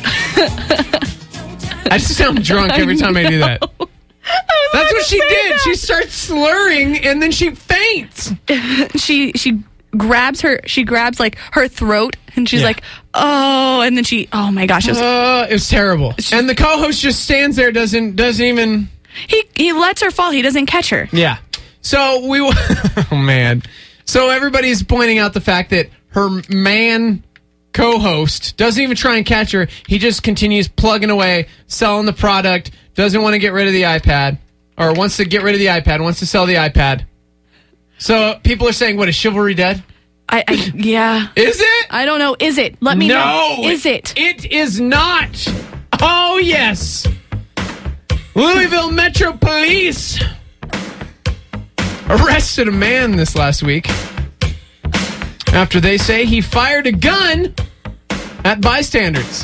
I just sound drunk every time I do that. That's what she did. that. She starts slurring and then she faints. she she grabs her she grabs like her throat and she's Yeah. like, oh, and then she, oh my gosh. It was, uh, it was terrible. And the co-host just stands there, doesn't doesn't even... He, he lets her fall. He doesn't catch her. Yeah. So we... Oh, man. So everybody's pointing out the fact that her man co-host doesn't even try and catch her. He just continues plugging away, selling the product, doesn't want to get rid of the iPad, or wants to get rid of the iPad, wants to sell the iPad. So people are saying, what, is chivalry dead? I, I yeah. Is it? I don't know. Is it? Let me no, know. Is it? It is not. Oh, yes. Louisville Metro Police arrested a man this last week after they say he fired a gun at bystanders.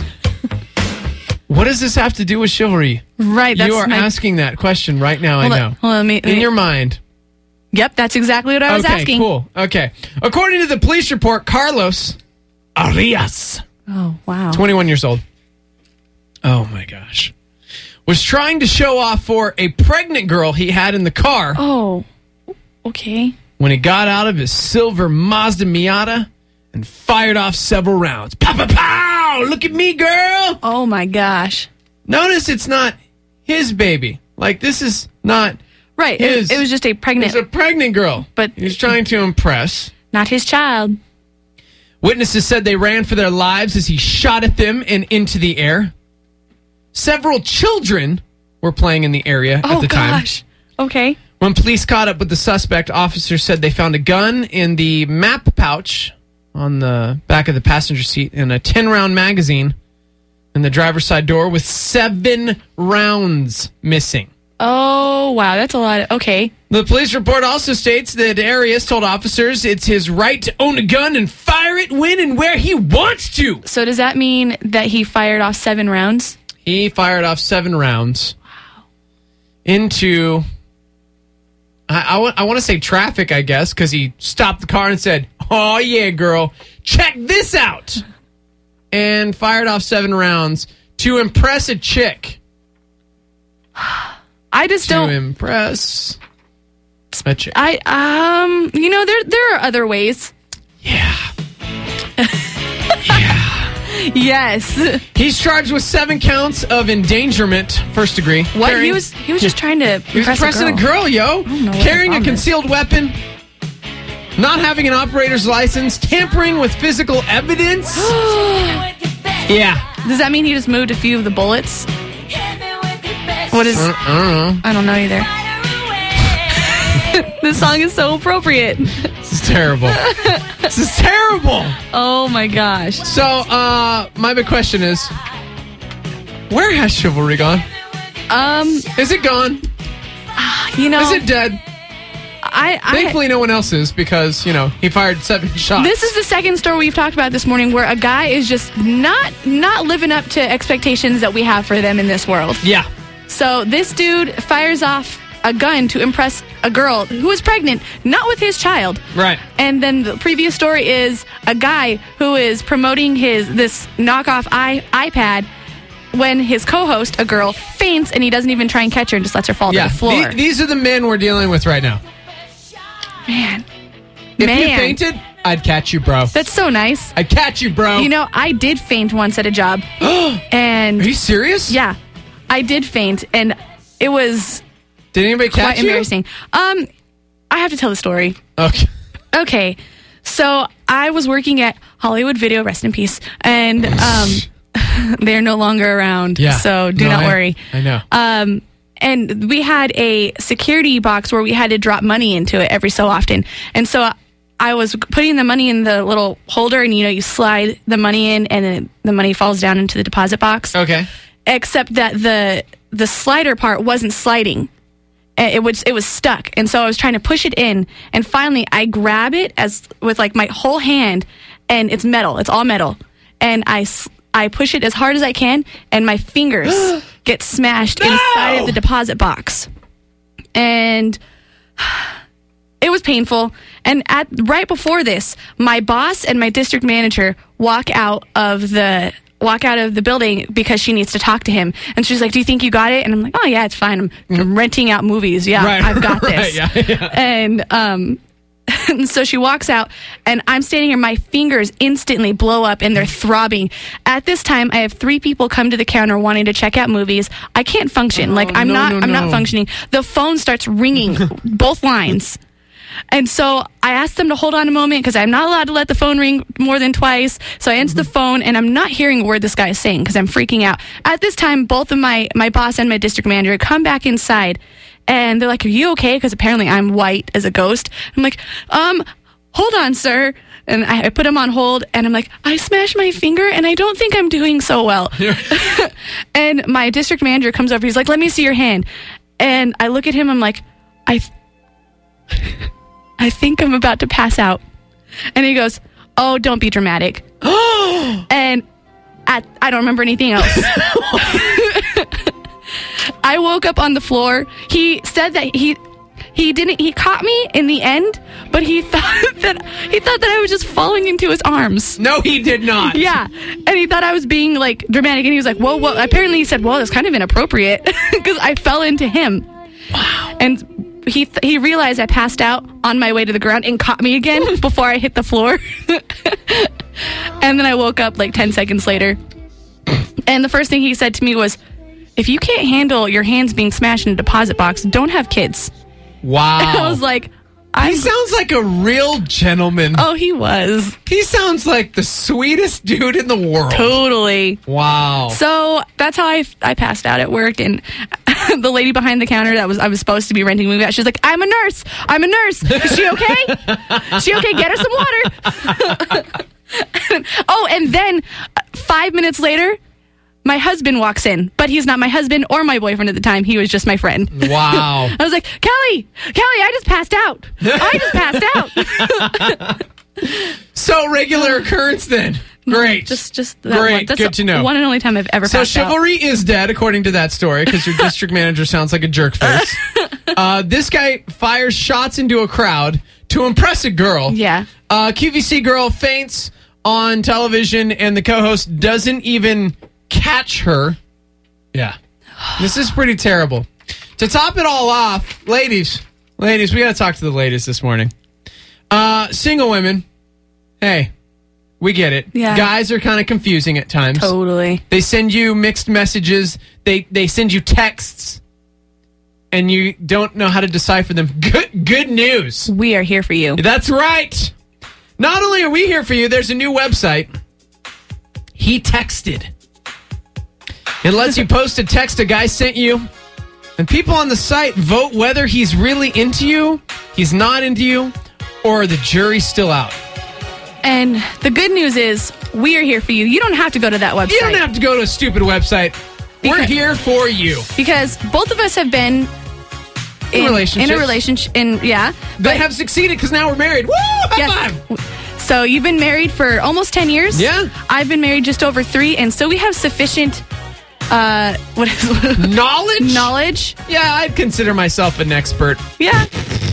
What does this have to do with chivalry? Right. That's you are my... asking that question right now, hold I know. On, hold on, me, In me. your mind. Yep, that's exactly what I was okay, asking. Cool. Okay. According to the police report, Carlos Arias, oh wow, twenty-one years old. Oh my gosh. Was trying to show off for a pregnant girl he had in the car. Oh, okay. When he got out of his silver Mazda Miata and fired off several rounds. Pow, pow, pow! Look at me, girl! Oh my gosh. Notice it's not his baby. Like, this is not right. his. It, it was just a pregnant. It's a pregnant girl. But he's trying to impress. Not his child. Witnesses said they ran for their lives as he shot at them and into the air. Several children were playing in the area oh, at the time. Oh, gosh. Okay. When police caught up with the suspect, officers said they found a gun in the map pouch on the back of the passenger seat and a ten-round magazine in the driver's side door with seven rounds missing. Oh, wow. That's a lot. Of, okay. The police report also states that Arias told officers it's his right to own a gun and fire it when and where he wants to. So does that mean that he fired off seven rounds? He fired off seven rounds wow. into, I, I, w- I want to say traffic, I guess, because he stopped the car and said, oh, yeah, girl, check this out. And fired off seven rounds to impress a chick. I just to don't. To impress a chick. I, um, you know, there, there are other ways. Yeah. yeah. Yes. He's charged with seven counts of endangerment, first degree. What? Carrying, he was he was just trying to He was impress impressing a girl, a girl yo. Carrying a concealed is. weapon, not having an operator's license, tampering with physical evidence. Yeah. Does that mean he just moved a few of the bullets? What is... I don't, I don't know. I don't know either. This song is so appropriate. This is terrible. This is terrible. Oh my gosh. So, uh, my big question is, where has chivalry gone? Um, is it gone? You know, is it dead? I, I thankfully no one else is because you know he fired seven shots. This is the second story we've talked about this morning where a guy is just not not living up to expectations that we have for them in this world. Yeah. So this dude fires off a gun to impress a girl who is pregnant, not with his child. Right. And then the previous story is a guy who is promoting his this knockoff i iPad when his co-host, a girl, faints and he doesn't even try and catch her and just lets her fall yeah. to the floor. The, these are the men we're dealing with right now. Man. If Man. you fainted, I'd catch you, bro. That's so nice. I'd catch you, bro. You know, I did faint once at a job. and Are you serious? Yeah. I did faint and it was Did anybody catch quite you? embarrassing. Um, I have to tell the story. Okay. Okay. So I was working at Hollywood Video, rest in peace, and um, they're no longer around. Yeah. So do no, not I, worry. I know. Um, and we had a security box where we had to drop money into it every so often, and so I was putting the money in the little holder, and you know, you slide the money in, and then the money falls down into the deposit box. Okay. Except that the the slider part wasn't sliding. It was it was stuck, and so I was trying to push it in, and finally I grab it as with like my whole hand, and it's metal, it's all metal, and I I push it as hard as I can, and my fingers get smashed no! inside of the deposit box, and it was painful. And at right before this, my boss and my district manager walk out of the. walk out of the building because she needs to talk to him. And she's like, do you think you got it? And I'm like, oh, yeah, it's fine. I'm, I'm renting out movies. Yeah, right, I've got right, this. yeah, yeah. And um, And so she walks out, and I'm standing here. My fingers instantly blow up, and they're throbbing. At this time, I have three people come to the counter wanting to check out movies. I can't function. Oh, like I'm no, not. no, I'm no. not functioning. The phone starts ringing, both lines. And so I asked them to hold on a moment because I'm not allowed to let the phone ring more than twice. So I answer the phone, and I'm not hearing a word this guy is saying because I'm freaking out. At this time, both of my my boss and my district manager come back inside, and they're like, "Are you okay?" Because apparently I'm white as a ghost. I'm like, um. Hold on, sir. And I, I put him on hold, and I'm like, I smashed my finger, and I don't think I'm doing so well. And my district manager comes over. He's like, let me see your hand. And I look at him. I'm like, I, th- I think I'm about to pass out. And he goes, oh, don't be dramatic. And at, I don't remember anything else. I woke up on the floor. He said that he... He didn't. He caught me in the end, but he thought that he thought that I was just falling into his arms. No, he did not. Yeah, and he thought I was being like dramatic, and he was like, "Whoa, whoa!" Apparently, he said, "Well, that's kind of inappropriate," because I fell into him. Wow. And he th- he realized I passed out on my way to the ground and caught me again before I hit the floor. And then I woke up like ten seconds later, and the first thing he said to me was, "If you can't handle your hands being smashed in a deposit box, don't have kids." Wow. And I was like, I'm... He sounds like a real gentleman. Oh, he was. He sounds like the sweetest dude in the world. Totally. Wow. So that's how I, I passed out at work, and the lady behind the counter that was I was supposed to be renting a movie out, she's like, I'm a nurse. I'm a nurse. Is she okay? Is she okay? Get her some water. Oh, and then uh, five minutes later, my husband walks in, but he's not my husband or my boyfriend at the time. He was just my friend. Wow. I was like, Kelly, Kelly, I just passed out. I just passed out. So regular occurrence then. Great. Just, just that Great. One. That's Good to know. One and only time I've ever so passed out. chivalry is dead, according to that story, because your district manager sounds like a jerk face. uh, this guy fires shots into a crowd to impress a girl. Yeah. Uh, Q V C girl faints on television, and the co-host doesn't even catch her. Yeah. This is pretty terrible. To top it all off, ladies, ladies, we got to talk to the ladies this morning. Uh, single women, hey, we get it. Yeah. Guys are kind of confusing at times. Totally. They send you mixed messages. They they send you texts, and you don't know how to decipher them. Good good news. We are here for you. That's right. Not only are we here for you, there's a new website. He texted. It lets you post a text a guy sent you, and people on the site vote whether he's really into you, he's not into you, or the jury's still out. And the good news is, we are here for you. You don't have to go to that website. You don't have to go to a stupid website. We're Because- here for you. Because both of us have been in, in a relationships. relationship. In yeah, They have succeeded because now we're married. Woo! High Yes. five! So you've been married for almost ten years. Yeah. I've been married just over three, and so we have sufficient uh, what is Knowledge? knowledge. Yeah, I'd consider myself an expert. Yeah.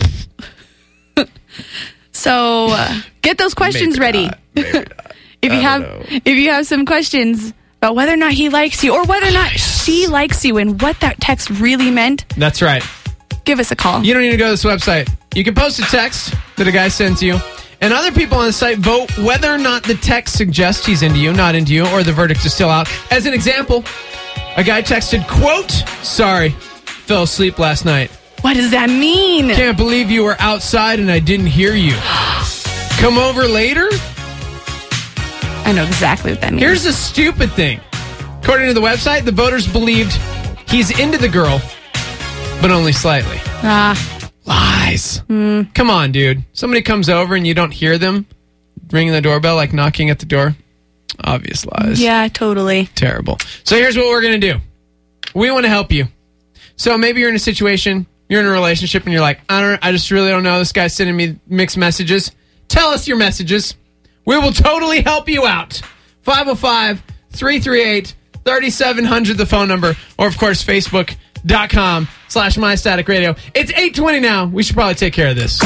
So uh, get those questions Maybe ready. not. Maybe not. If you I have don't know. if you have some questions about whether or not he likes you, or whether or not she likes you, and what that text really meant, That's right. give us a call. You don't need to go to this website. You can post a text that a guy sends you, and other people on the site vote whether or not the text suggests he's into you, not into you, or the verdict is still out. As an example, a guy texted, quote, sorry, fell asleep last night. What does that mean? Can't believe you were outside and I didn't hear you. Come over later? I know exactly what that means. Here's the stupid thing. According to the website, the voters believed he's into the girl, but only slightly. Ah, Lies. mm, Come on, dude. Somebody comes over and you don't hear them ringing the doorbell, like knocking at the door. Obvious lies. yeah, totally. Terrible. So here's what we're going to do. We want to help you. So maybe you're in a situation, you're in a relationship, and you're like, I don't, I just really don't know. This guy's sending me mixed messages. Tell us your messages. We will totally help you out. five oh five, three three eight, three seven zero zero, the phone number, or of course, Facebook.com slash My Static Radio. It's eight twenty now. We should probably take care of this.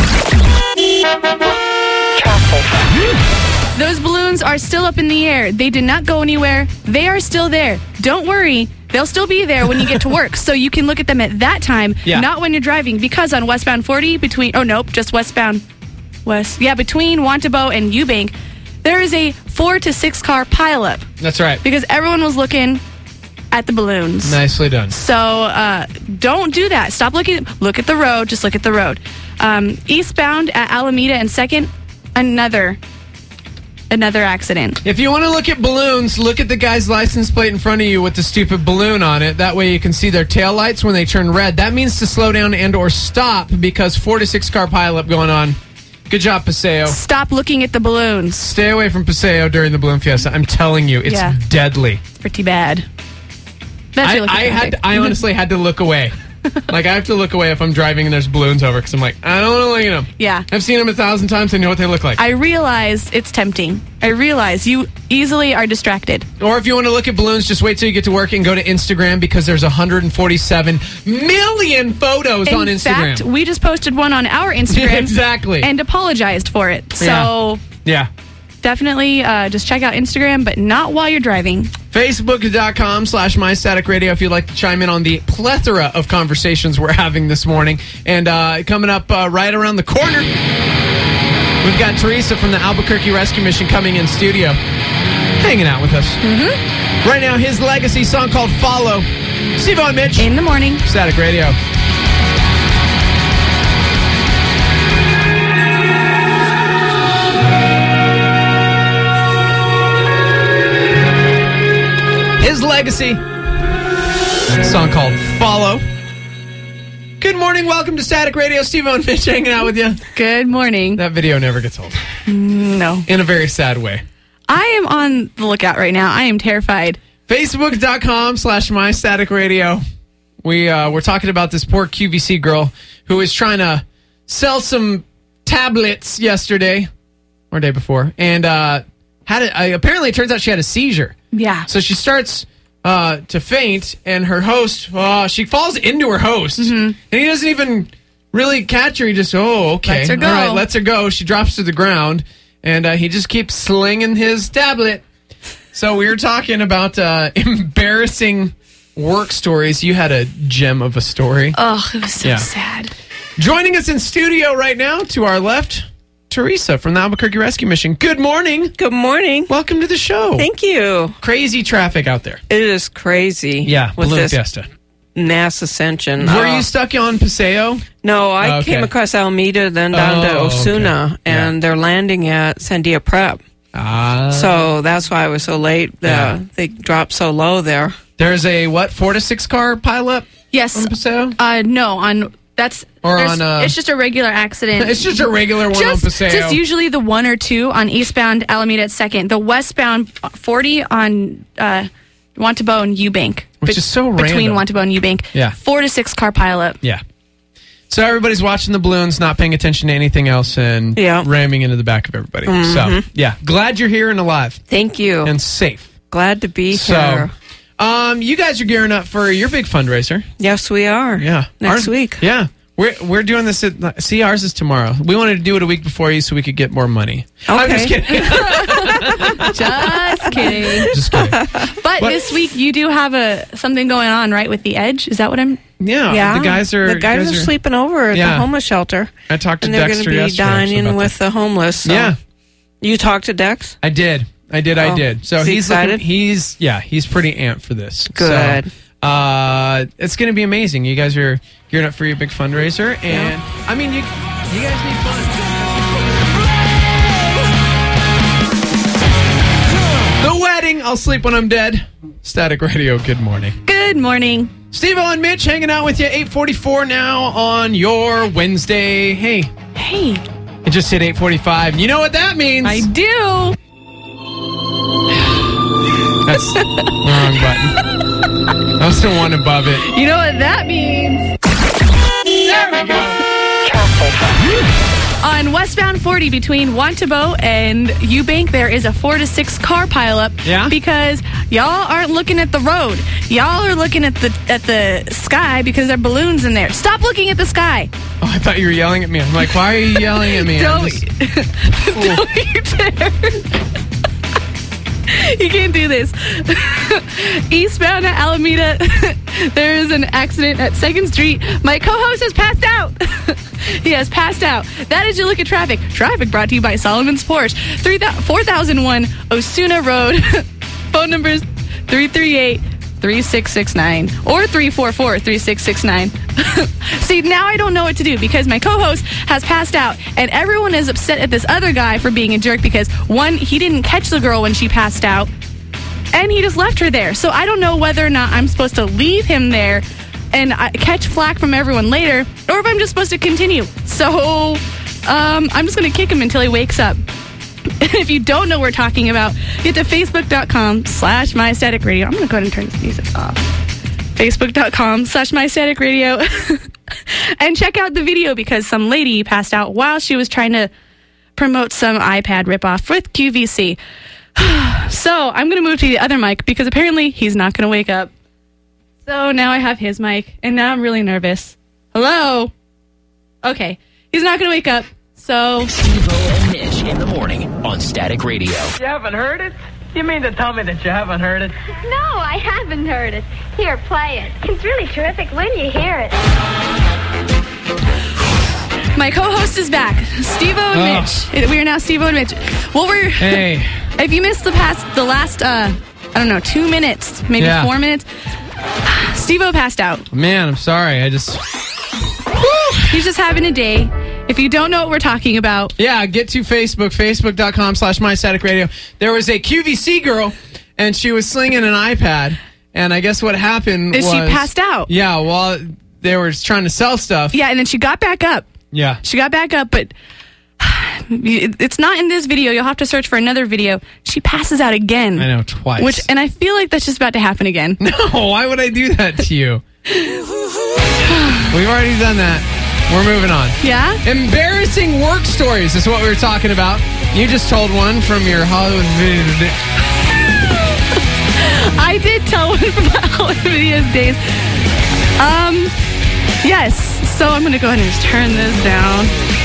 Those balloons are still up in the air. They did not go anywhere. They are still there. Don't worry. They'll still be there when you get to work. So you can look at them at that time, Yeah. not when you're driving. Because on westbound forty between, oh, nope, just westbound west. Yeah, between Wantabo and Eubank, there is a four to six car pileup That's right. because everyone was looking at the balloons. Nicely done. So uh, don't do that. Stop looking. Look at the road. Just look at the road. Um, eastbound at Alameda and Second, another another accident. If you want to look at balloons, look at the guy's license plate in front of you with the stupid balloon on it. That way you can see their taillights when they turn red. That means to slow down and or stop because four to six car pileup going on. Good job, Paseo. Stop looking at the balloons. Stay away from Paseo during the balloon fiesta. I'm telling you, it's Yeah. deadly. It's pretty bad. That's I, really I had, to, I honestly had to look away. Like, I have to look away if I'm driving and there's balloons over because I'm like, I don't want to look at them. Yeah. I've seen them a thousand times. I know what they look like. I realize it's tempting. I realize you easily are distracted. Or if you want to look at balloons, just wait till you get to work and go to Instagram because there's one hundred forty-seven million photos In on Instagram. fact, we just posted one on our Instagram. Exactly. And apologized for it. So yeah. definitely uh, just check out Instagram, but not while you're driving. Facebook.com slash My Static Radio if you'd like to chime in on the plethora of conversations we're having this morning. And uh, coming up uh, right around the corner, we've got Teresa from the Albuquerque Rescue Mission coming in studio, hanging out with us. Mm-hmm. Right now, his legacy song called Follow. Steve and Mitch. In the morning. Static Radio. His legacy. Song called Follow. Good morning. Welcome to Static Radio. Steve and Mitch hanging out with you. Good morning. That video never gets old. No. In a very sad way. I am on the lookout right now. I am terrified. Facebook.com slash My Static Radio. We, uh, we're talking about this poor Q V C girl who was trying to sell some tablets yesterday or day before. And uh, had it, uh, apparently it turns out she had a seizure. Yeah. So she starts uh, to faint, and her host, uh, she falls into her host. Mm-hmm. And he doesn't even really catch her. He just, oh, okay. Lets her go. All right, lets her go. She drops to the ground, and uh, he just keeps slinging his tablet. So we were talking about uh, embarrassing work stories. You had a gem of a story. Oh, it was so Yeah. sad. Joining us in studio right now, to our left, Teresa from the Albuquerque Rescue Mission. Good morning. Good morning. Welcome to the show. Thank you. Crazy traffic out there. It is crazy. Yeah, with Balloon this Fiesta. mass ascension. Were Oh. you stuck on Paseo? No, I Oh, okay. came across Alameda, then down to Oh, Osuna, okay. and Yeah. they're landing at Sandia Prep. Ah. So that's why I was so late. The, Yeah. They dropped so low there. There's a, what, four to six car pileup Yes. on Paseo? Uh, no, on that's Or there's- on, uh, it's just a regular accident. It's just a regular one just, on Paseo. Just usually the one or two on eastbound Alameda at Second. The westbound forty on uh, Wantabo and Eubank. Which Be- is so Between random. Wantabo and Eubank. Yeah. Four to six car pileup. Yeah. So everybody's watching the balloons, not paying attention to anything else, and Yeah. ramming into the back of everybody. Mhm. So, yeah. Glad you're here and alive. Thank you. And safe. Glad to be So, here. um, you guys are gearing up for your big fundraiser. Yes, we are. Yeah. Next Our- week. Yeah. We're, we're doing this at, see, ours is tomorrow. We wanted to do it a week before you so we could get more money. I'm just Okay. kidding. Just kidding. Just kidding. But, But- this week you do have a something going on, right, with the Edge? Is that what I'm? Yeah. Yeah, The guys are. the guys, are, sleeping over at Yeah. the homeless shelter, I talked to and they're Dexter going to be yesterday. dining about with the homeless. So. Yeah. You talked to Dex? I did. I did. I Oh, did. So is he he's looking, excited? he's yeah. He's pretty amped for this. Good. So, uh, it's going to be amazing. You guys are gearing up for your big fundraiser, and I mean, you you guys need fun. The wedding. I'll sleep when I'm dead. Static Radio. Good morning. Good morning. Steve and Mitch hanging out with you. eight forty-four now on your Wednesday. Hey. Hey. It just hit eight forty-five. You know what that means? I do. That's the wrong button. That was the one above it. You know what that means? There we go. On westbound forty between Wantabo and Eubank, there is a four to six car pileup. Yeah? Because y'all aren't looking at the road. Y'all are looking at the at the sky because there are balloons in there. Stop looking at the sky. Oh, I thought you were yelling at me. I'm like, why are you yelling at me? I'm Don't, just- don't you dare. You can't do this. Eastbound at Alameda, there is an accident at second Street. My co-host has passed out. He has passed out. That is your look at traffic. Traffic brought to you by Solomon's Porch. four thousand one Osuna Road. Phone numbers three three eight, three six six nine or three four four, three six six nine. See, now I don't know what to do because my co-host has passed out and everyone is upset at this other guy for being a jerk because, one, he didn't catch the girl when she passed out and he just left her there. So I don't know whether or not I'm supposed to leave him there and I catch flack from everyone later or if I'm just supposed to continue. So um, I'm just going to kick him until he wakes up. If you don't know what we're talking about, get to facebook.com slash my static radio. I'm going to go ahead and turn this music off. Facebook.com slash my static radio. And check out the video because some lady passed out while she was trying to promote some iPad ripoff with Q V C. So I'm going to move to the other mic because apparently he's not going to wake up. So now I have his mic and now I'm really nervous. Hello? Okay. He's not going to wake up. So Steve-O and Mitch in the morning on Static Radio. You haven't heard it? You mean to tell me that you haven't heard it? No, I haven't heard it. Here, play it. It's really terrific when you hear it. My co-host is back, Steve-O and Oh. Mitch. We are now Steve-O and Mitch. Well, we're Hey. if you missed the past, the last, uh, I don't know, two minutes, maybe Yeah. four minutes, Steve-O passed out. Man, I'm sorry. I just... He's just having a day. If you don't know what we're talking about, Yeah, get to Facebook, facebook.com slash my static radio. There was a Q V C girl, and she was slinging an iPad, and I guess what happened is was... she passed out? Yeah, while they were trying to sell stuff. Yeah, and then she got back up. Yeah. She got back up, but it's not in this video. You'll have to search for another video. She passes out again. I know, twice. Which, and I feel like that's just about to happen again. No, why would I do that to you? We've already done that. We're moving on. Yeah? Embarrassing work stories is what we were talking about. You just told one from your Hollywood video. I did tell one from my Hollywood Videos days. Um, yes. So I'm going to go ahead and just turn this down.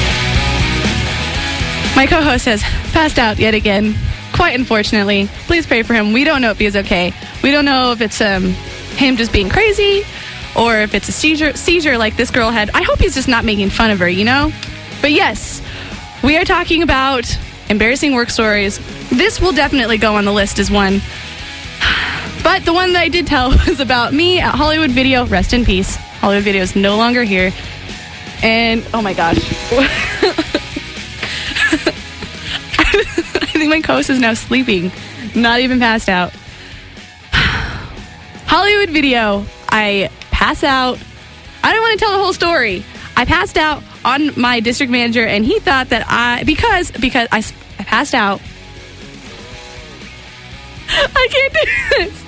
My co-host has passed out yet again. Quite unfortunately. Please pray for him. We don't know if he's okay. We don't know if it's um him just being crazy or if it's a seizure seizure like this girl had. I hope he's just not making fun of her, you know? But yes, we are talking about embarrassing work stories. This will definitely go on the list as one. But the one that I did tell was about me at Hollywood Video. Rest in peace. Hollywood Video is no longer here. And, oh my gosh. I think my co-host is now sleeping. Not even passed out. Hollywood Video. I pass out. I don't want to tell the whole story. I passed out on my district manager, and he thought that I, because, because I, I passed out. I can't do this.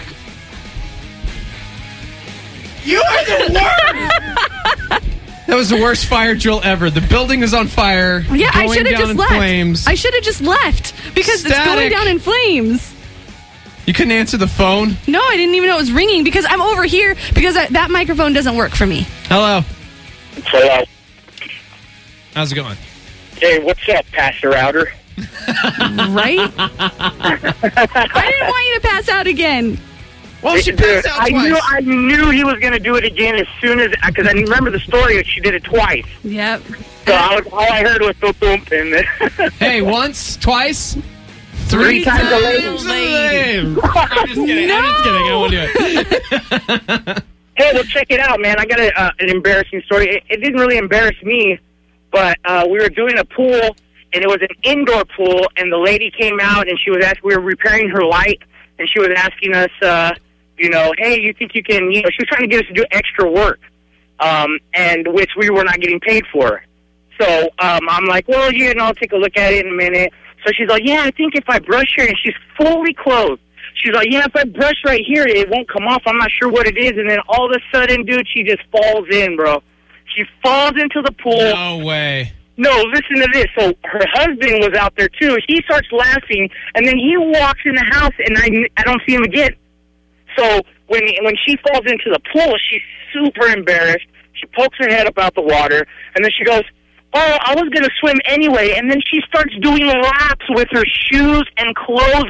You are the worst! That was the worst fire drill ever. The building is on fire. Yeah, I going should have down just in left. Flames. I should have just left because it's going Static. down in flames. You couldn't answer the phone? No, I didn't even know it was ringing because I'm over here because I, that microphone doesn't work for me. Hello. Hello. How's it going? Hey, what's up, Pastor Router? Right? I didn't want you to pass out again. Well, she Dude, passed out I twice. knew I knew he was going to do it again as soon as because I remember the story. She did it twice. Yep. So I was, all I heard was boom, boom, and then Hey, once, twice, three, three times a times lady. a lady. I'm just kidding. I'm just kidding. I won't do it. Hey, well, check it out, man. I got a, uh, an embarrassing story. It, it didn't really embarrass me, but uh, we were doing a pool, and it was an indoor pool, and the lady came out, and she was asking, we were repairing her light, and she was asking us, uh, you know, hey, you think you can, you know, she was trying to get us to do extra work, um, and which we were not getting paid for. So um, I'm like, well, you know, I'll take a look at it in a minute. So she's like, yeah, I think if I brush her, and she's fully clothed. She's like, yeah, if I brush right here, it won't come off. I'm not sure what it is. And then all of a sudden, dude, she just falls in, bro. She falls into the pool. No way. No, listen to this. So her husband was out there, too. He starts laughing, and then he walks in the house, and I, I don't see him again. So when when she falls into the pool, she's super embarrassed. She pokes her head up out the water, and then she goes, oh, I was going to swim anyway. And then she starts doing laps with her shoes and clothes on.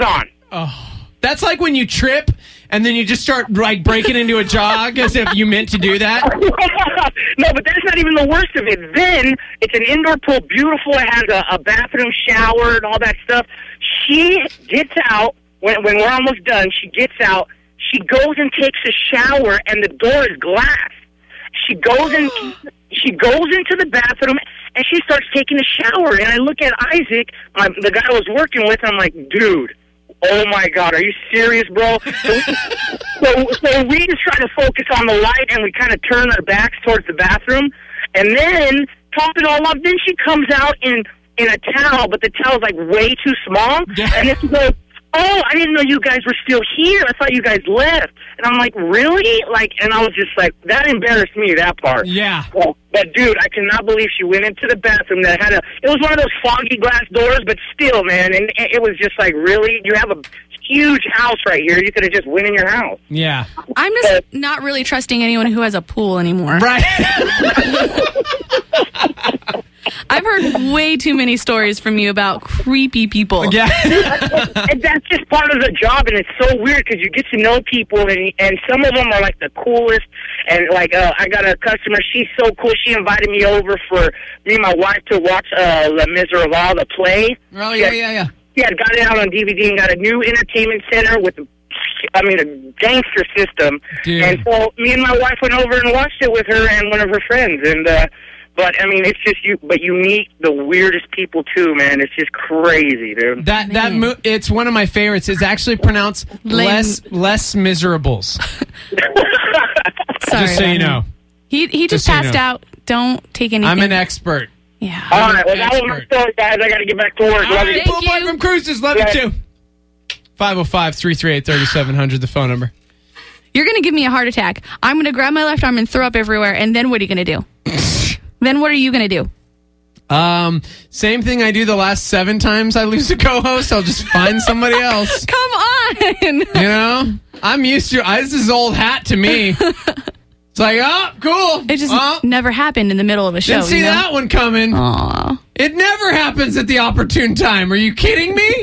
Oh, that's like when you trip and then you just start like breaking into a jog as if you meant to do that. No, but that's not even the worst of it. Then it's an indoor pool, beautiful. It has a, a bathroom, shower, and all that stuff. She gets out when when we're almost done. She gets out. She goes and takes a shower, and the door is glass. She goes and she goes into the bathroom, and she starts taking a shower. And I look at Isaac, my, the guy I was working with. I'm like, dude. Oh, my God, are you serious, bro? So, so, so we just try to focus on the light, and we kind of turn our backs towards the bathroom. And then, top it all off, then she comes out in, in a towel, but the towel's, like, way too small. Yeah. And then she goes, oh, I didn't know you guys were still here. I thought you guys left. And I'm like, really? Like, and I was just like, that embarrassed me, that part. Yeah. Well, but, dude, I cannot believe she went into the bathroom that had a, it was one of those foggy glass doors, but still, man, and it was just like, really? You have a huge house right here. You could have just went in your house. Yeah. I'm just uh, not really trusting anyone who has a pool anymore. Right. I've heard way too many stories from you about creepy people. Yeah. And that's just part of the job, and it's so weird because you get to know people, and and some of them are like the coolest. And like, uh, I got a customer. She's so cool. She invited me over for me and my wife to watch uh, Les Miserables, the play. Oh yeah, yeah, yeah. She had got it out on D V D and got a new entertainment center with, I mean, a gangster system. Dude. And so me and my wife went over and watched it with her and one of her friends, and. uh But, I mean, it's just you, but you meet the weirdest people, too, man. It's just crazy, dude. That, that mo- it's one of my favorites. It's actually pronounced Lame. less, less miserables. Sorry, just so you know. He, he just, Just so you passed know. out. Don't take anything. I'm an expert. Yeah. All right, well, that was my story, guys. I got to get back to work. All Love right, you. Pool Boy from Cruises. Love Yeah. you, too. five oh five, three three eight, three seven zero zero, the phone number. You're going to give me a heart attack. I'm going to grab my left arm and throw up everywhere, and then what are you going to do? Then what are you going to do? Um, same thing I do the last seven times I lose a co-host. I'll just find somebody else. Come on. You know? I'm used to I, this is old hat to me. It's like, oh, cool. It just oh, never happened in the middle of a show. didn't see you know? that one coming. Aw. It never happens at the opportune time. Are you kidding me?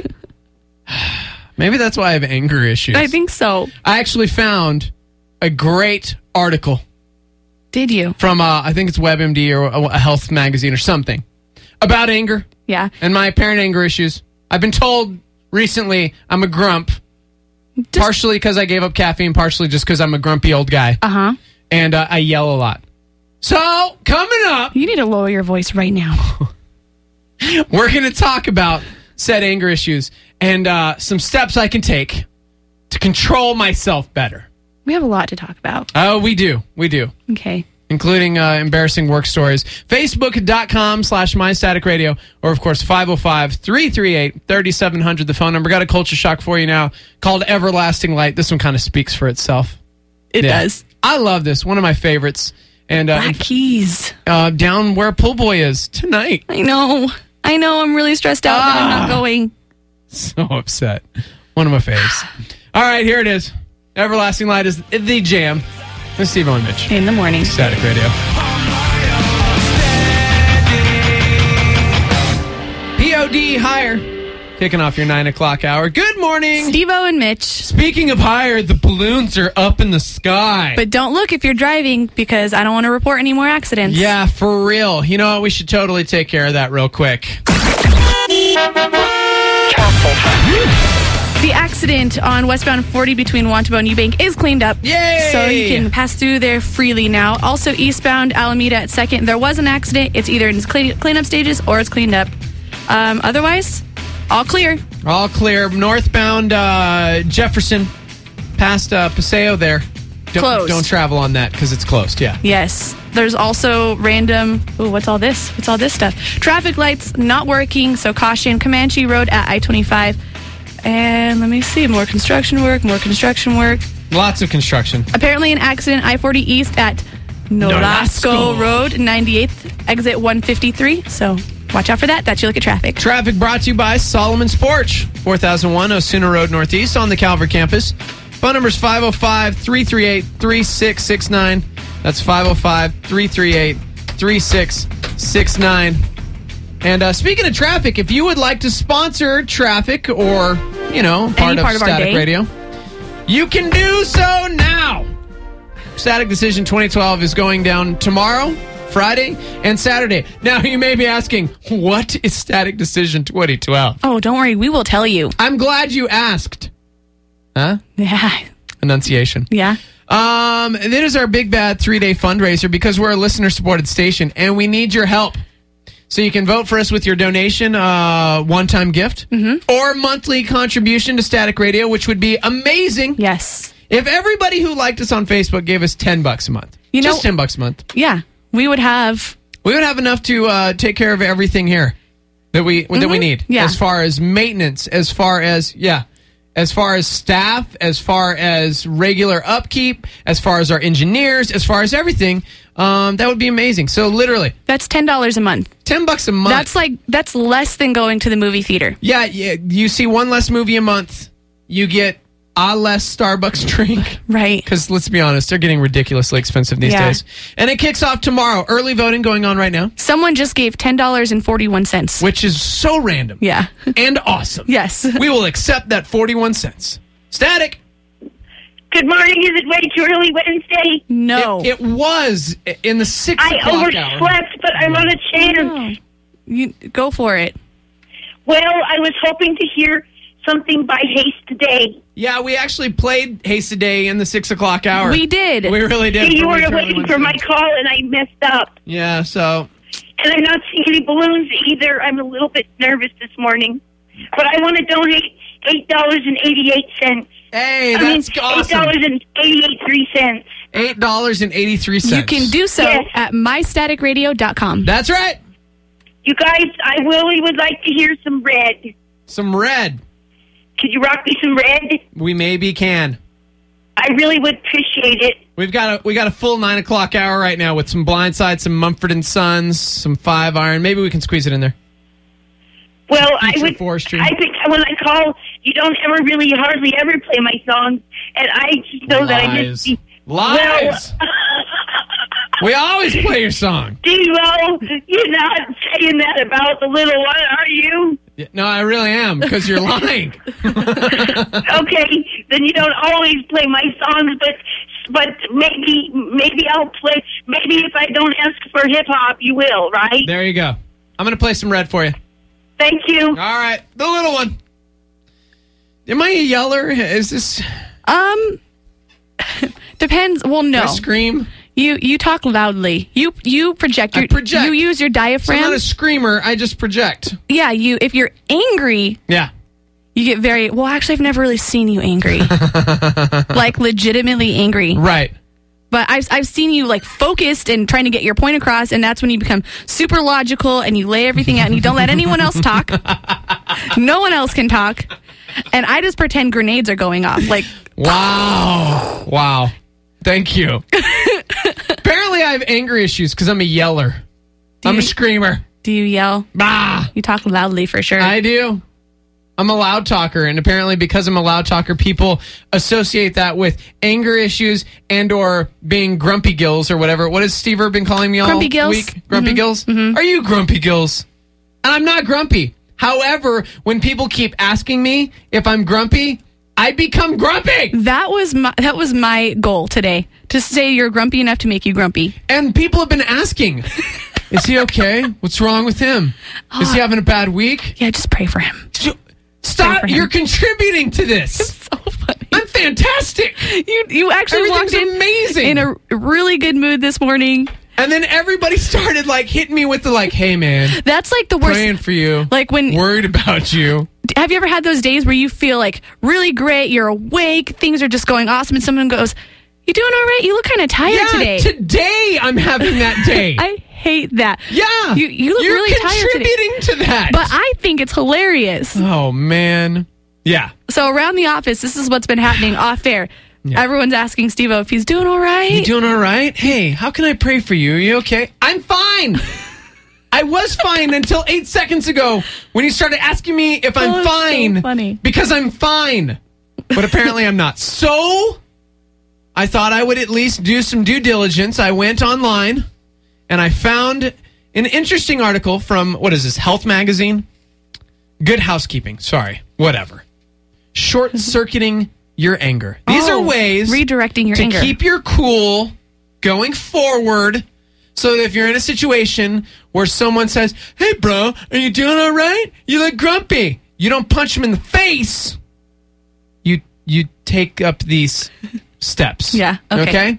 Maybe that's why I have anger issues. I think so. I actually found a great article. Did you? From, uh, I think it's WebMD or a, a health magazine or something, about anger. Yeah. And my apparent anger issues. I've been told recently I'm a grump, just, partially because I gave up caffeine, partially just because I'm a grumpy old guy. Uh-huh. And uh, I yell a lot. So, coming up... You need to lower your voice right now. We're going to talk about said anger issues and uh, some steps I can take to control myself better. We have a lot to talk about. Oh, we do. We do. Okay. Including uh, embarrassing work stories. Facebook.com slash MyStaticRadio. Or, of course, five oh five, three three eight, three seven zero zero, the phone number. Got a culture shock for you now called Everlasting Light. This one kind of speaks for itself. It Yeah. does. I love this. One of my favorites. And uh, Black Keys. Uh, down where Pool Boy is tonight. I know. I know. I'm really stressed out that I'm not going. So upset. One of my faves. All right, here it is. Everlasting Light is the jam. With Steve and Mitch. In the morning. Static Radio. P O D higher. Kicking off your nine o'clock hour. Good morning. Steve-O and Mitch. Speaking of higher, the balloons are up in the sky. But don't look if you're driving because I don't want to report any more accidents. Yeah, for real. You know what? We should totally take care of that real quick. The accident on westbound forty between Wantabo and Eubank is cleaned up. Yay! So you can pass through there freely now. Also, eastbound Alameda at second, there was an accident. It's either in its clean, cleanup stages or it's cleaned up. Um, otherwise, all clear. All clear. Northbound uh, Jefferson past uh, Paseo there. Don't, Closed. Don't travel on that because it's closed, yeah. Yes. There's also random... Ooh, what's all this? What's all this stuff? Traffic lights not working, so caution. Comanche Road at I twenty-five. And let me see. More construction work, more construction work. Lots of construction. Apparently an accident I forty East at Nolasco, Nolasco. Road, ninety-eighth, exit one fifty-three. So watch out for that. That's your look at traffic. Traffic brought to you by Solomon's Porch, four thousand one Osuna Road Northeast on the Calvert campus. Phone number is five oh five, three three eight, three six six nine. That's five oh five, three three eight, three six six nine. And uh, speaking of traffic, if you would like to sponsor traffic or you know, part, Any of, part of our Static day. Radio, you can do so now. Static Decision twenty twelve is going down tomorrow, Friday, and Saturday. Now, you may be asking, what is Static Decision twenty twelve? Oh, don't worry. We will tell you. I'm glad you asked. Huh? Yeah. Enunciation. Yeah. Um, it is our big bad three-day fundraiser because we're a listener-supported station, and we need your help. So you can vote for us with your donation, uh, one-time gift, Mm-hmm. or monthly contribution to Static Radio, which would be amazing. Yes. If everybody who liked us on Facebook gave us ten bucks a month, You just know- ten bucks a month, Yeah. We would have. we would have enough to uh, take care of everything here that we that we Mhm. need. Yeah. As far as maintenance, as far as yeah, as far as staff, as far as regular upkeep, as far as our engineers, as far as everything, um, that would be amazing. So literally, That's ten dollars a month. ten bucks a month. That's like that's less than going to the movie theater. yeah, yeah. You see one less movie a month, you get a less Starbucks drink. Right. Because let's be honest, they're getting ridiculously expensive these Yeah. days. And it kicks off tomorrow. Early voting going on right now, Someone just gave ten dollars and forty one cents. which is so random Yeah. and awesome. Yes. We will accept that forty-one cents. Static. Good morning. Is it way too early Wednesday? No. It, it was in the six I o'clock overslept, hour. but I'm on a chance. You go for it. Well, I was hoping to hear something by Haste today. Yeah, we actually played Haste Today in the six o'clock hour. We did. We really did. See, you for were Way Too Early waiting for my Wednesday. call, and I messed up. Yeah, so And I'm not seeing any balloons either. I'm a little bit nervous this morning. But I want to donate eight dollars and eighty-eight cents. hey, I mean, that's awesome. eight dollars and eighty-eight cents. Eight dollars and eighty-three cents. You can do so Yes. at my static radio dot com. That's right. You guys, I really would like to hear some red. Some red. Could you rock me some red? We maybe can. I really would appreciate it. We've got a we got a full nine o'clock hour right now with some Blindside, some Mumford and Sons, some Five Iron. Maybe we can squeeze it in there. Well, I Future would. Forestry. I think when I call, you don't ever really hardly ever play my songs, and I just know that I just be, Lies. Well, We always play your song. D-Lo, you're not saying that about the little one, are you? Yeah, no, I really am because you're lying. Okay, then you don't always play my songs, but but maybe maybe I'll play. Maybe if I don't ask for hip hop, you will, right? There you go. I'm gonna play some red for you. Thank you. All right, the little one. Am I a yeller? Is this? Um, depends. Well, no. I scream. You you talk loudly. You you project. I Your, project. You use your So I'm diaphragm. not a screamer. I just project. Yeah. You if you're angry, Yeah. you get very. Well, actually, I've never really seen you angry. Like legitimately angry. Right. But I've I've seen you like focused and trying to get your point across, and that's when you become super logical and you lay everything out and you don't let anyone else talk. No one else can talk, and I just pretend grenades are going off. Like Wow. Wow. Thank you. Apparently, I have anger issues because I'm a yeller. I'm you- a screamer. do you yell? Bah. You talk loudly for sure. I do. I'm a loud talker, and apparently because I'm a loud talker, people associate that with anger issues and or being grumpy gills or whatever. What has Steve Irwin been calling me all Grumpy gills. week? Grumpy Mhm. gills? Mhm. Are you grumpy gills? And I'm not grumpy. However, when people keep asking me if I'm grumpy, I become grumpy. That was my that was my goal today, to say you're grumpy enough to make you grumpy. And people have been asking, is he okay? What's wrong with him? Is he having a bad week? Yeah, just pray for him. Stop. for him. You're contributing to this. So funny. I'm fantastic. You you actually walked Everything's in amazing. in a really good mood this morning. And then everybody started like hitting me with the like, hey man, That's like the worst. praying for you. Like when Worried about you. have you ever had those days where you feel like really great, you're awake, things are just going awesome, and someone goes, "You doing all right? You look kind of tired Yeah, today." today I'm having that day. I hate that. yeah. You you look You're really tired today. contributing to that. But I think it's hilarious. oh man. Yeah. So around the office, this is what's been happening off air. Yeah. Everyone's asking Steve-O if he's doing all right. You doing all right? Hey, how can I pray for you? Are you okay? I'm fine. I was fine until eight seconds ago when you started asking me if I'm Oh, it's so fine. funny. Because I'm fine. But apparently I'm not. So I thought I would at least do some due diligence. I went online and I found an interesting article from, what is this, Health Magazine? Good Housekeeping. Sorry. Whatever. short-circuiting your anger. These Oh, are ways redirecting your to anger. keep your cool going forward, so that if you're in a situation where someone says, "Hey, bro, are you doing all right? You look grumpy." You don't punch them in the face. You you take up these steps. Yeah, okay. Okay?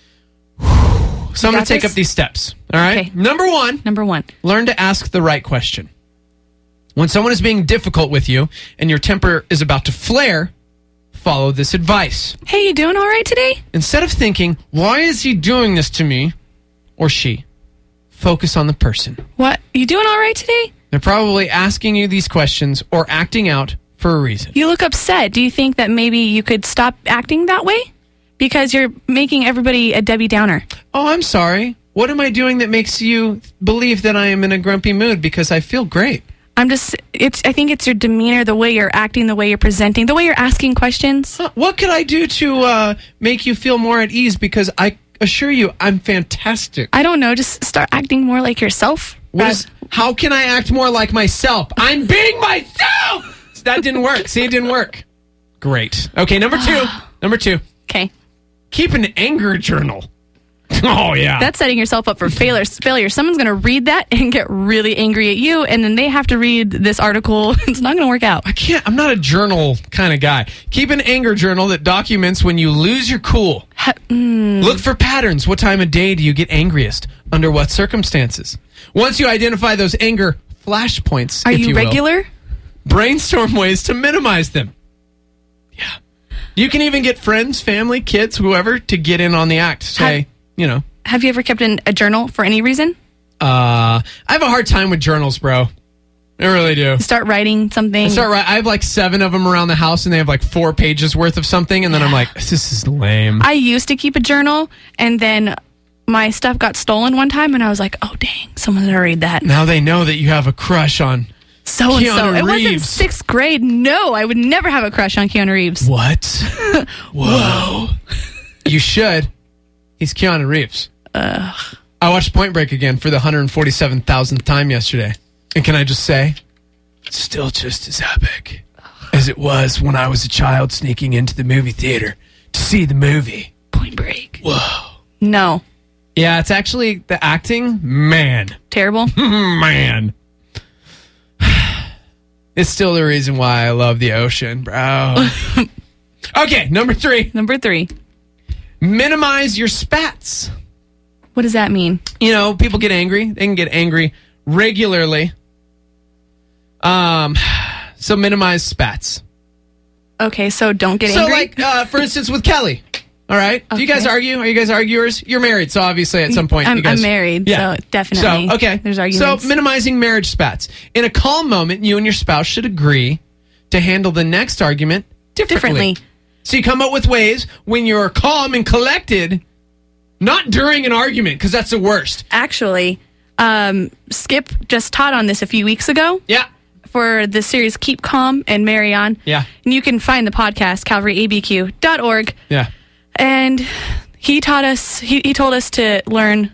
So I'm going got to take this? up these steps. All right? Okay. Number one. Number one. Learn to ask the right question. When someone is being difficult with you and your temper is about to flare, follow this advice. Hey, you doing all right today? Instead of thinking, why is he doing this to me, or she, focus on the person. What? You doing all right today? They're probably asking you these questions or acting out for a reason. You look upset. Do you think that maybe you could stop acting that way? Because you're making everybody a Debbie Downer. Oh, I'm sorry. What am I doing that makes you believe that I am in a grumpy mood? Because I feel great. I'm just, it's. I think it's your demeanor, the way you're acting, the way you're presenting, the way you're asking questions. Huh, what could I do to uh, make you feel more at ease? Because I assure you, I'm fantastic. I don't know. Just start acting more like yourself. What is, how can I act more like myself? I'm being myself! That didn't work. See, it didn't work. Great. Okay, number two. Number two. Okay. Keep an anger journal. Oh, yeah. That's setting yourself up for failure. Failure. Someone's going to read that and get really angry at you, and then they have to read this article. It's not going to work out. I can't. I'm not a journal kind of guy. Keep an anger journal that documents when you lose your cool. Ha- mm. Look for patterns. What time of day do you get angriest? Under what circumstances? Once you identify those anger flashpoints, Are if you, you will, regular? brainstorm ways to minimize them. Yeah. You can even get friends, family, kids, whoever, to get in on the act. Say, Have- you know. Have you ever kept in a journal for any reason? Uh, I have a hard time with journals, bro. I really do. Start writing something. I start right. I have like seven of them around the house, and they have like four pages worth of something, and then I'm like, this is lame. I used to keep a journal, and then my stuff got stolen one time, and I was like, oh, dang, someone's going to read that. Now they know that you have a crush on So and so. Keanu It wasn't Reeves. sixth grade. No, I would never have a crush on Keanu Reeves. What? Whoa. You should. He's Keanu Reeves. Ugh. I watched Point Break again for the one hundred forty-seven thousandth time yesterday. And can I just say, it's still just as epic as it was when I was a child sneaking into the movie theater to see the movie. Point Break. Whoa. No. Yeah, it's actually the acting, man. Terrible? Man. It's still the reason why I love the ocean, bro. Okay, number three. Number three. Minimize your spats. What does that mean? You know, people get angry. They can get angry regularly. Um, so minimize spats. Okay, so don't get so angry. So, like, uh, for instance, with Kelly. All right. Okay. Do you guys argue? Are you guys arguers? You're married, so obviously at some point I'm, you guys. I'm married, yeah. so definitely. So okay. There's arguments. So minimizing marriage spats. In a calm moment, you and your spouse should agree to handle the next argument differently. Differently. So you come up with ways when you're calm and collected, not during an argument, because that's the worst. Actually, um, Skip just taught on this a few weeks ago. Yeah. For the series Keep Calm and Marry On. Yeah. And you can find the podcast, calvary a b q dot org. Yeah. And he taught us, he, he told us to learn.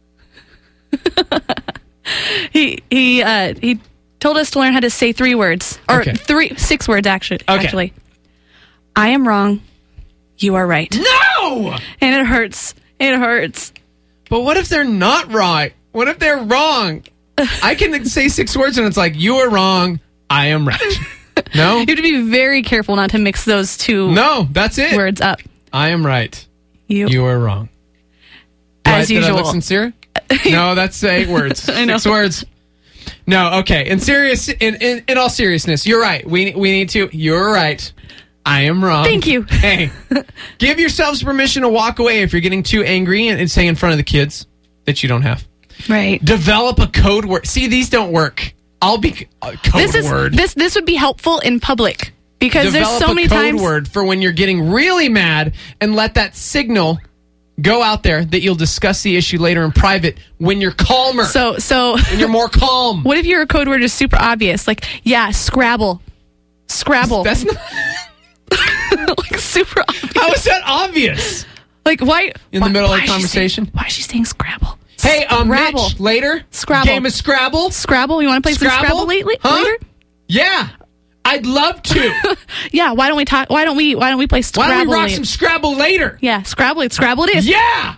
he he uh, he told us to learn how to say three words. Or Okay. three, six words, actually. Okay. Actually. I am wrong. You are right. No! And it hurts. It hurts. But what if they're not right? What if they're wrong? I can say six words and it's like, you are wrong, I am right. No? You have to be very careful not to mix those two No, that's it. words up. I am right. You, You are wrong. Do As I, usual. Did I look sincere? No, that's eight words. I know. Six words. No, okay. In serious, in, in, in all seriousness, you're right. We we need to. You're right. I am wrong. Thank you. Hey, give yourselves permission to walk away if you're getting too angry and, and say in front of the kids that you don't have. Right. Develop a code word. See, these don't work. I'll be a code This is word. this this would be helpful in public because Develop there's so a many code times. word for when you're getting really mad and let that signal go out there that you'll discuss the issue later in private when you're calmer. So so when you're more calm. What if your code word is super obvious? Like, yeah, Scrabble. Scrabble. That's not like super obvious. How is that obvious? Like why In why, the middle why of a is she conversation? saying- why is she saying Scrabble? Hey, um, Scrabble. Mitch, later? Scrabble. Game of Scrabble? Scrabble. You want to play some Scrabble lately? Huh? Later? Yeah. I'd love to. Yeah, why don't we talk? Why don't we? Why don't we play Scrabble? Why don't we rock later? some Scrabble later? Yeah, Scrabble. Scrabble it is. Yeah.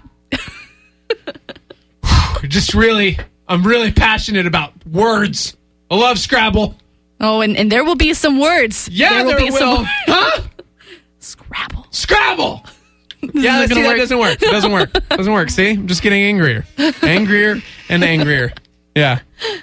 Just really, I'm really passionate about words. I love Scrabble. Oh, and, and there will be some words. Yeah, there, there will. will. Be some Huh? Scrabble. Scrabble. Yeah, isn't see, gonna that work. doesn't work. Doesn't work. Doesn't work. See, I'm just getting angrier, angrier, and angrier. Yeah.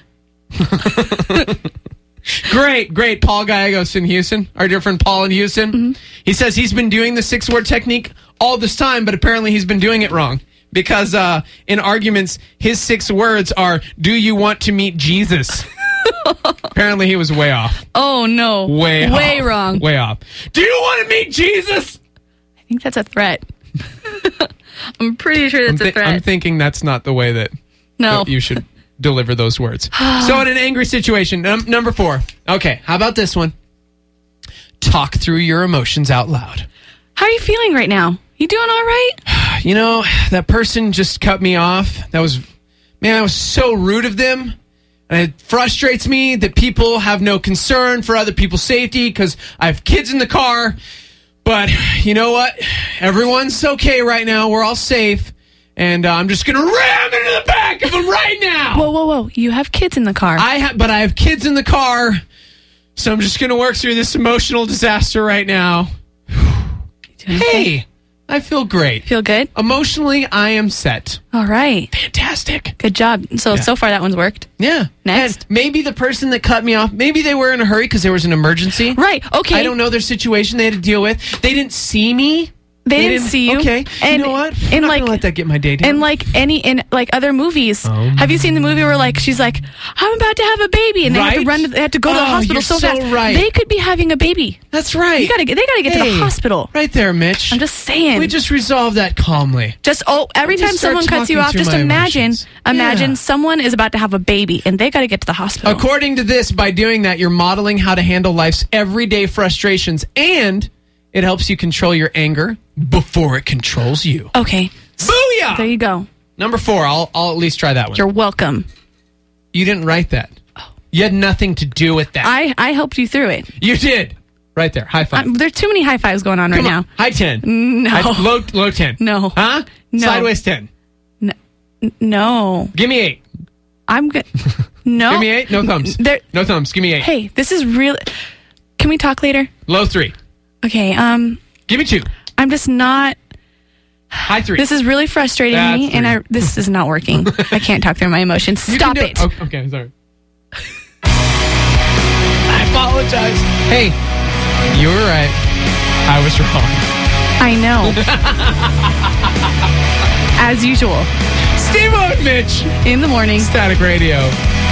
Great, great. Paul Gallegos in Houston, our dear friend Paul in Houston. Mm-hmm. He says he's been doing the six-word technique all this time, but apparently he's been doing it wrong. Because uh, in arguments, his six words are, do you want to meet Jesus? Apparently he was way off. Oh, no. Way Way off. wrong. Way off. Do you want to meet Jesus? I think that's a threat. I'm pretty sure that's I'm thi- a threat. I'm thinking that's not the way that, no. that you should deliver those words. So in an angry situation, num- number four. Okay, how about this one? Talk through your emotions out loud. How are you feeling right now? You doing all right? You know, that person just cut me off. That was, man, that was so rude of them. And it frustrates me that people have no concern for other people's safety because I have kids in the car. But you know what? Everyone's okay right now. We're all safe. And uh, I'm just going to ram into the back of them right now. Whoa, whoa, whoa. You have kids in the car. I ha- But I have kids in the car. So I'm just going to work through this emotional disaster right now. Hey, I feel great. Feel good? Emotionally, I am set. All right. Fantastic. Good job. So, Yeah. so far that one's worked. Yeah. Next. And maybe the person that cut me off, maybe they were in a hurry because there was an emergency. Right. Okay. I don't know their situation they had to deal with. They didn't see me. They, didn't, see you. Okay. And, you know what? I'm and not like, going to let that get my day down. And like any in like other movies, Oh. have you seen the movie where like she's like, I'm about to have a baby, and they have to Right? run, to, they have to go to the Oh, hospital you're so, so fast. right. They could be having a baby. That's right. You gotta get. They gotta get to Hey, the hospital. Right there, Mitch. I'm just saying. We just resolved that calmly. Just oh, every Just time start someone cuts you talking off, through just my imagine, emotions. imagine Yeah. someone is about to have a baby, and they got to get to the hospital. According to this, by doing that, you're modeling how to handle life's everyday frustrations, and it helps you control your anger before it controls you. Okay. Booyah! There you go. Number four, I'll, I'll at least try that one. You're welcome. You didn't write that. You had nothing to do with that. I, I helped you through it. You did. Right there. High five. Um, there's too many high fives going on Come right on. now. High ten. No. High, low, low ten. No. Huh? No. Sideways ten. No. No. Give me eight. I'm good. No. Give me eight. No thumbs. There- No thumbs. Give me eight. Hey, this is real. Can we talk later? Low three. Okay. Um, Give me two. I'm just not. High three. This is really frustrating That's me, and three. I this is not working. I can't talk through my emotions. You Stop can do it. Okay, okay, sorry. I apologize. Hey, you were right. I was wrong. I know. As usual. Steve and Mitch in the morning. Static Radio.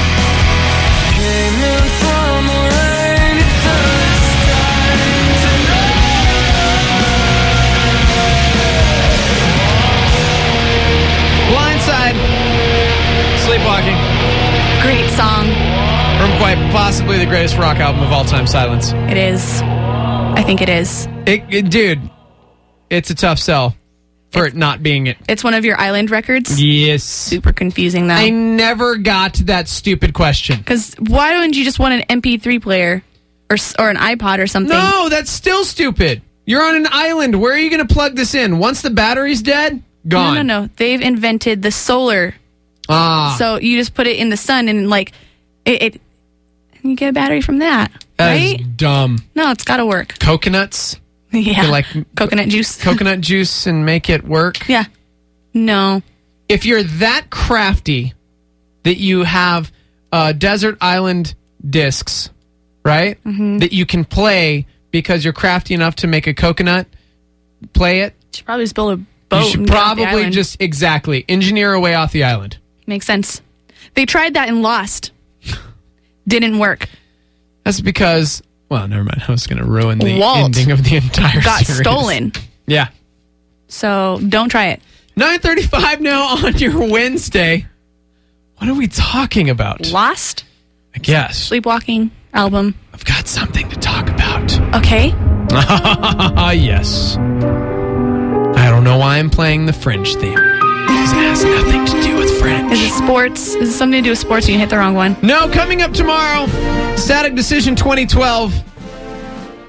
Blindside. Sleepwalking. Great song. From quite possibly the greatest rock album of all time, Silence. It is. I think it is. It, it, dude, it's a tough sell for it not being it. It's one of your island records. Yes. Super confusing though. I never got to that stupid question. Because why don't you just want an M P three player or s- or an iPod or something? No, that's still stupid. You're on an island. Where are you going to plug this in? Once the battery's dead, gone. No, no, no. They've invented the solar. Ah. So you just put it in the sun and like it. it you get a battery from that, That right? is dumb. No, it's got to work. Coconuts? Yeah. You like coconut juice. coconut juice and make it work? Yeah. No. If you're that crafty that you have uh, desert island discs, right? Mhm. That you can play because you're crafty enough to make a coconut, play it. You should probably just build a boat. You should and get off the probably island. just, exactly, engineer a way off the island. Makes sense. They tried that and lost. Didn't work. That's because, well, never mind. I was going to ruin the Walt ending of the entire got series. stolen. Yeah. So don't try it. nine thirty-five now on your Wednesday. What are we talking about? Lost? I guess. Sleepwalking album. I've got something to talk about. Okay. Yes. I don't know why I'm playing the Fringe theme. Because it has nothing to do with Fringe. Is it sports? Is it something to do with sports? You hit the wrong one. No, coming up tomorrow, Static Decision twenty twelve.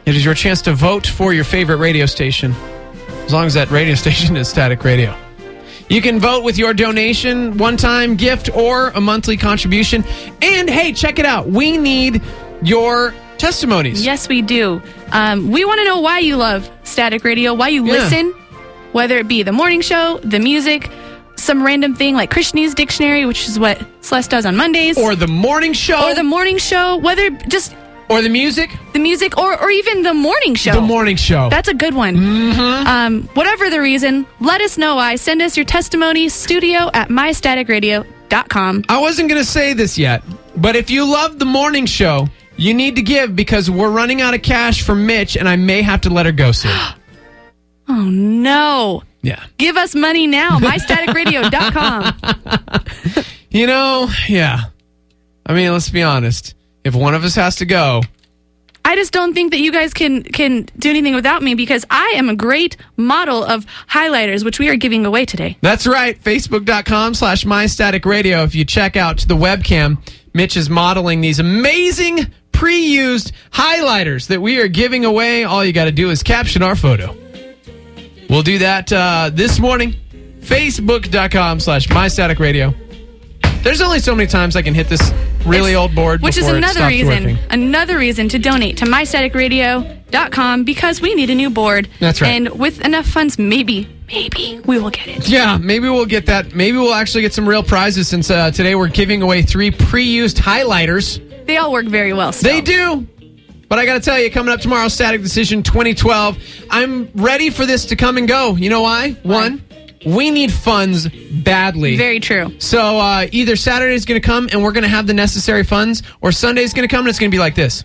It is your chance to vote for your favorite radio station, as long as that radio station is Static Radio. You can vote with your donation, one-time gift, or a monthly contribution. And, hey, check it out. We need your testimonies. Yes, we do. Um, we want to know why you love Static Radio, why you Yeah. listen, whether it be the morning show, the music, some random thing like Christianese Dictionary, which is what Celeste does on Mondays. Or the morning show. Or the morning show, whether just... Or the music. The music, or, or even the morning show. The morning show. That's a good one. Mm-hmm. Um, whatever the reason, let us know why. Send us your testimony, studio at my static radio dot com. I wasn't going to say this yet, but if you love the morning show, you need to give because we're running out of cash for Mitch, and I may have to let her go soon. Oh, no. Yeah. Give us money now, my static radio dot com. You know, yeah. I mean, let's be honest. If one of us has to go... I just don't think that you guys can can do anything without me because I am a great model of highlighters, which we are giving away today. That's right. Facebook.com slash MyStaticRadio. If you check out the webcam, Mitch is modeling these amazing pre-used highlighters that we are giving away. All you got to do is caption our photo. We'll do that uh, this morning. Facebook.com slash MyStaticRadio. There's only so many times I can hit this really It's- old board Which is before it another stops reason, working. another reason to donate to my static radio dot com because we need a new board. That's right. And with enough funds, maybe, maybe we will get it. Yeah, maybe we'll get that. Maybe we'll actually get some real prizes since uh, today we're giving away three pre-used highlighters. They all work very well still. They do. But I got to tell you, coming up tomorrow, Static Decision twenty twelve, I'm ready for this to come and go. You know why? One, we need funds badly. Very true. So uh, either Saturday's going to come and we're going to have the necessary funds, or Sunday's going to come and it's going to be like this.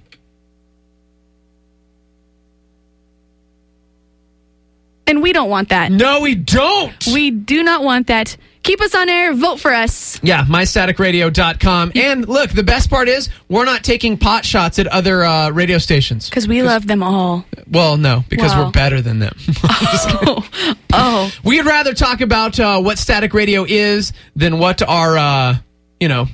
And we don't want that. No, we don't. We do not want that. Keep us on air. Vote for us. Yeah, my static radio dot com. And look, the best part is we're not taking pot shots at other uh, radio stations. Because we love them all. Well, no, because Wow. we're better than them. Oh. oh. We'd rather talk about uh, what Static Radio is than what our, uh, you know...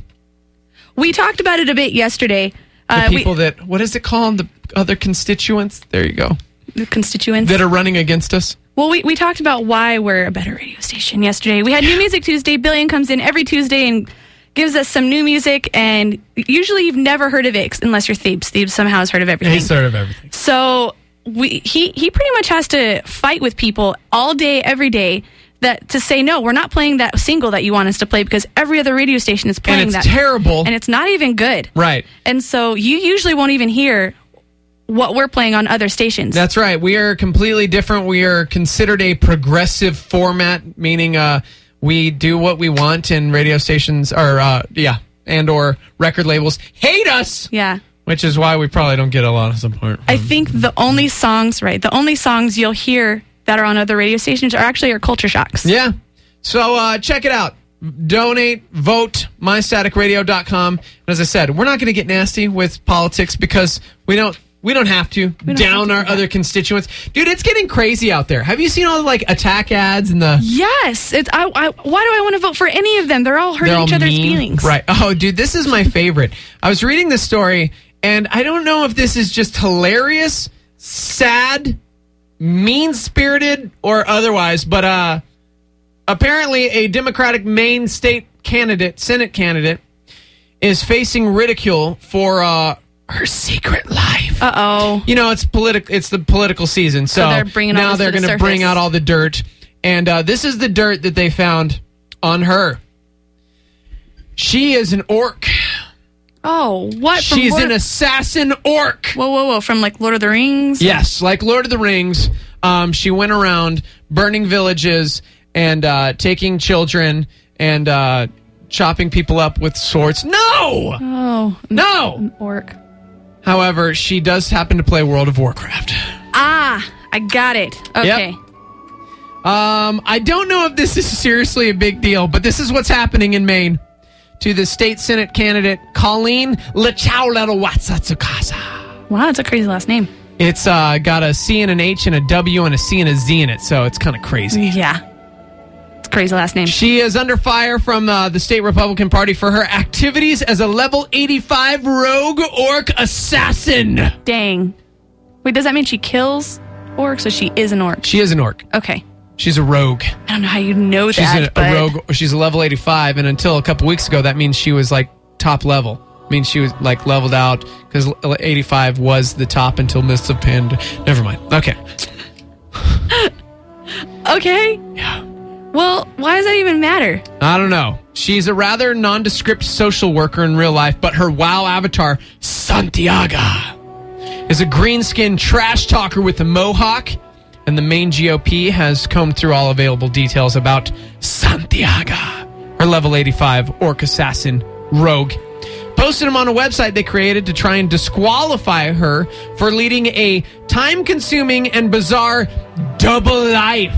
We talked about it a bit yesterday. The Uh, people we, that, what is it called? The other constituents? There you go. The constituents. That are running against us. Well, we, we talked about why we're a better radio station yesterday. We had New Music Tuesday. Billion comes in every Tuesday and gives us some new music, and usually you've never heard of it unless you're Thebes. Thebes somehow has heard of everything. He's heard of everything. So we he, he pretty much has to fight with people all day, every day, that to say, no, we're not playing that single that you want us to play because every other radio station is playing And it's that. terrible. And it's not even good. Right. And so you usually won't even hear what we're playing on other stations. That's right. We are completely different. We are considered a progressive format, meaning uh, we do what we want, and radio stations, or uh, yeah, and or record labels hate us. Yeah. Which is why we probably don't get a lot of support. I think the only songs, right, the only songs you'll hear that are on other radio stations are actually our culture shocks. Yeah. So uh, check it out. Donate, vote, my static radio dot com. As I said, we're not going to get nasty with politics because we don't we don't have to don't down have to our do other constituents. Dude, it's getting crazy out there. Have you seen all the like attack ads and the Yes. It's, I, I, why do I want to vote for any of them? They're all hurting they're all each other's mean? feelings. Right. Oh, dude, this is my favorite. I was reading this story and I don't know if this is just hilarious, sad, mean-spirited or otherwise, but uh apparently a Democratic Maine state candidate, Senate candidate, is facing ridicule for uh, her secret life. Uh-oh. You know, it's politi- It's the political season, so, So they're bringing all now this they're to the going to bring surface. out all the dirt. And uh, this is the dirt that they found on her. She is an orc. Oh, what? From She's Lord- an assassin orc. Whoa, whoa, whoa. From like Lord of the Rings? Yes, like Lord of the Rings. Um, she went around burning villages and uh, taking children and uh, chopping people up with swords. No! Oh. No! An orc. However, she does happen to play World of Warcraft. Ah, I got it. Okay. Yep. Um, I don't know if this is seriously a big deal, but this is what's happening in Maine to the state Senate candidate, Colleen Lechowletowatsatsukaza. Wow, that's a crazy last name. It's uh, got a C and an H and a W and a C and a Z in it, so it's kind of crazy. Yeah. It's a crazy last name. She is under fire from uh, the state Republican Party for her activities as a level eighty-five rogue orc assassin. Dang. Wait, does that mean she kills orcs or she is an orc? She is an orc. Okay. She's a rogue. I don't know how you know She's that, a, but... a rogue. She's a level eighty-five, and until a couple weeks ago, that means she was like top level. I mean, she was like leveled out because eighty-five was the top until Mists of Pand. Never mind. Okay. Okay. Yeah. Well, why does that even matter? I don't know. She's a rather nondescript social worker in real life, but her WoW avatar, Santiago, is a green-skinned trash talker with a mohawk, and the main G O P has combed through all available details about Santiago, her level eighty-five orc assassin rogue. Posted them on a website they created to try and disqualify her for leading a time-consuming and bizarre double life.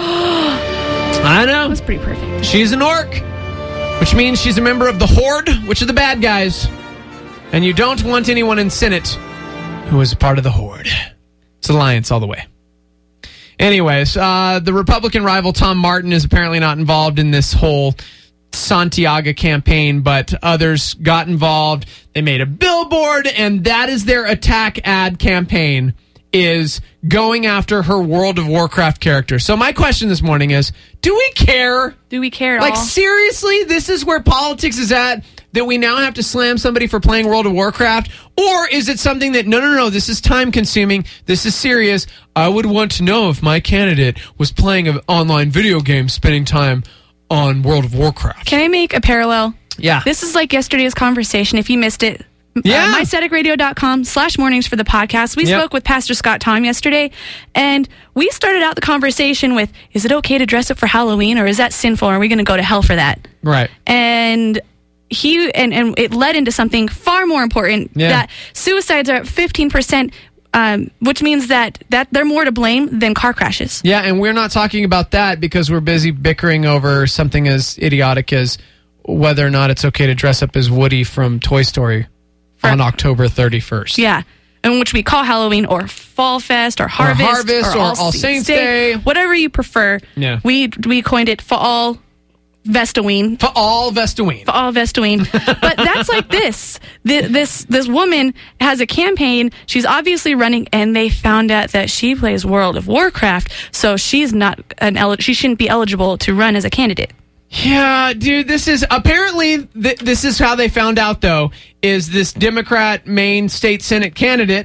I know. That was pretty perfect. She's an orc, which means she's a member of the Horde, which are the bad guys. And you don't want anyone in Senate who is a part of the Horde. It's Alliance all the way. Anyways, uh, the Republican rival Tom Martin is apparently not involved in this whole Santiago campaign, but others got involved. They made a billboard, and that is their attack ad campaign, is going after her World of Warcraft character. So my question this morning is, do we care? Do we care at Like, all? seriously, this is where politics is at, that we now have to slam somebody for playing World of Warcraft? Or is it something that, no, no, no, this is time-consuming, this is serious, I would want to know if my candidate was playing an online video game, spending time on World of Warcraft. Can I make a parallel? Yeah. This is like yesterday's conversation. If you missed it, Yeah. uh, my static radio dot com slash mornings for the podcast. We Yep. spoke with Pastor Scott Tom yesterday, and we started out the conversation with, is it okay to dress up for Halloween, or is that sinful? Are we going to go to hell for that? Right. And he and, and it led into something far more important, Yeah. that suicides are at fifteen percent, um, which means that, that they're more to blame than car crashes. Yeah, and we're not talking about that because we're busy bickering over something as idiotic as whether or not it's okay to dress up as Woody from Toy Story on October thirty-first. Yeah. In which we call Halloween or Fall Fest or Harvest, Harvest or All Saints Day. Whatever you prefer. Yeah. We we coined it Fall Vestaween. Fall Vestaween. Fall Vestaween. But that's like this. The, this this woman has a campaign. She's obviously running, and they found out that she plays World of Warcraft, so she's not an el- she shouldn't be eligible to run as a candidate. Yeah, dude, this is apparently th- this is how they found out, though, is this Democrat Maine state Senate candidate,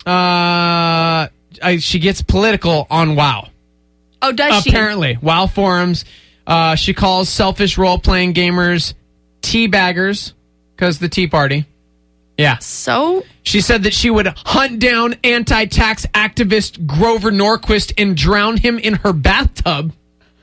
uh, I, she gets political on WoW. Oh, does she? Apparently. WoW forums. Uh, she calls selfish role-playing gamers teabaggers because the Tea Party. Yeah. So? She said that she would hunt down anti-tax activist Grover Norquist and drown him in her bathtub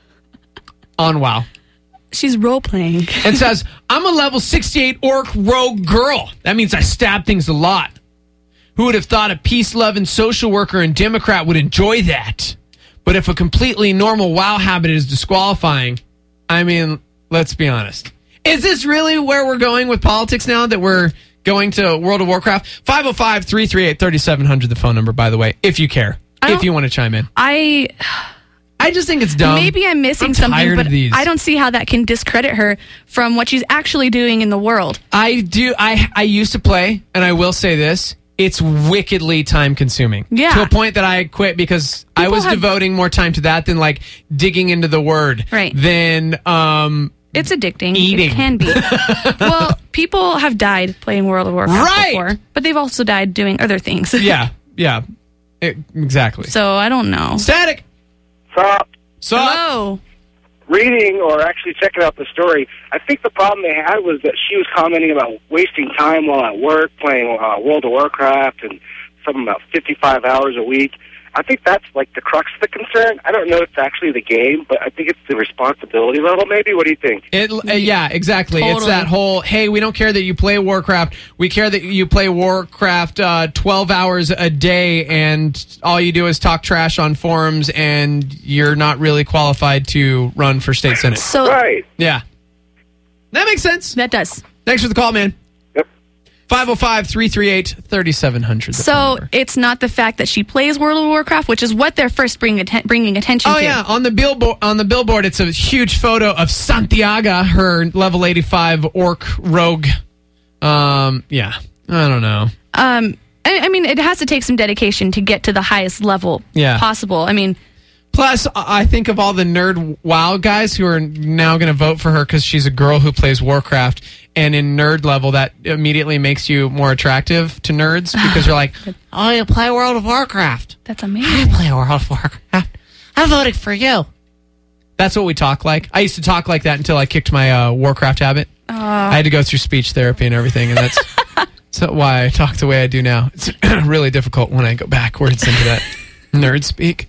on WoW. She's role-playing. And says, I'm a level sixty-eight orc rogue girl. That means I stab things a lot. Who would have thought a peace-loving social worker and Democrat would enjoy that? But if a completely normal WoW habit is disqualifying, I mean, let's be honest. Is this really where we're going with politics now, that we're going to World of Warcraft? five oh five, three three eight, three seven zero zero, the phone number, by the way, if you care. If you want to chime in. I... I just think it's dumb. Maybe I'm missing I'm something, tired but of these. I don't see how that can discredit her from what she's actually doing in the world. I do. I I used to play, and I will say this: it's wickedly time consuming. Yeah. To a point that I quit because I People was have- devoting more time to that than like digging into the word. Right. Than um. It's addicting. Eating. It can be. Well, people have died playing World of Warcraft Right. before, but they've also died doing other things. Yeah. Yeah. It- exactly. So I don't know. Static. Stop. So Hello. Reading or actually checking out the story, I think the problem they had was that she was commenting about wasting time while at work playing uh, World of Warcraft and something about fifty-five hours a week. I think that's like the crux of the concern. I don't know if it's actually the game, but I think it's the responsibility level maybe. What do you think? It, uh, yeah, exactly. It's Totally. that whole, hey, we don't care that you play Warcraft. We care that you play Warcraft uh, twelve hours a day, and all you do is talk trash on forums, and you're not really qualified to run for state senate. So Right. Yeah. That makes sense. that does. Thanks for the call, man. Yep. five oh five, three three eight, three seven zero zero. So it's not the fact that she plays World of Warcraft, which is what they're first bringing atten- bringing attention Oh to. yeah, on the billboard, on the billboard, it's a huge photo of Santiago, her level eighty-five orc rogue. Um, yeah, I don't know. Um, I, I mean, it has to take some dedication to get to the highest level Yeah. possible. I mean, Plus, I think of all the nerd WoW guys who are now going to vote for her because she's a girl who plays Warcraft. And in nerd level, that immediately makes you more attractive to nerds because you're like, oh, you play World of Warcraft. That's amazing. I play World of Warcraft. I'm voting for you. That's what we talk like. I used to talk like that until I kicked my uh, Warcraft habit. Uh, I had to go through speech therapy and everything, and that's so why I talk the way I do now. It's really difficult when I go backwards into that nerd speak.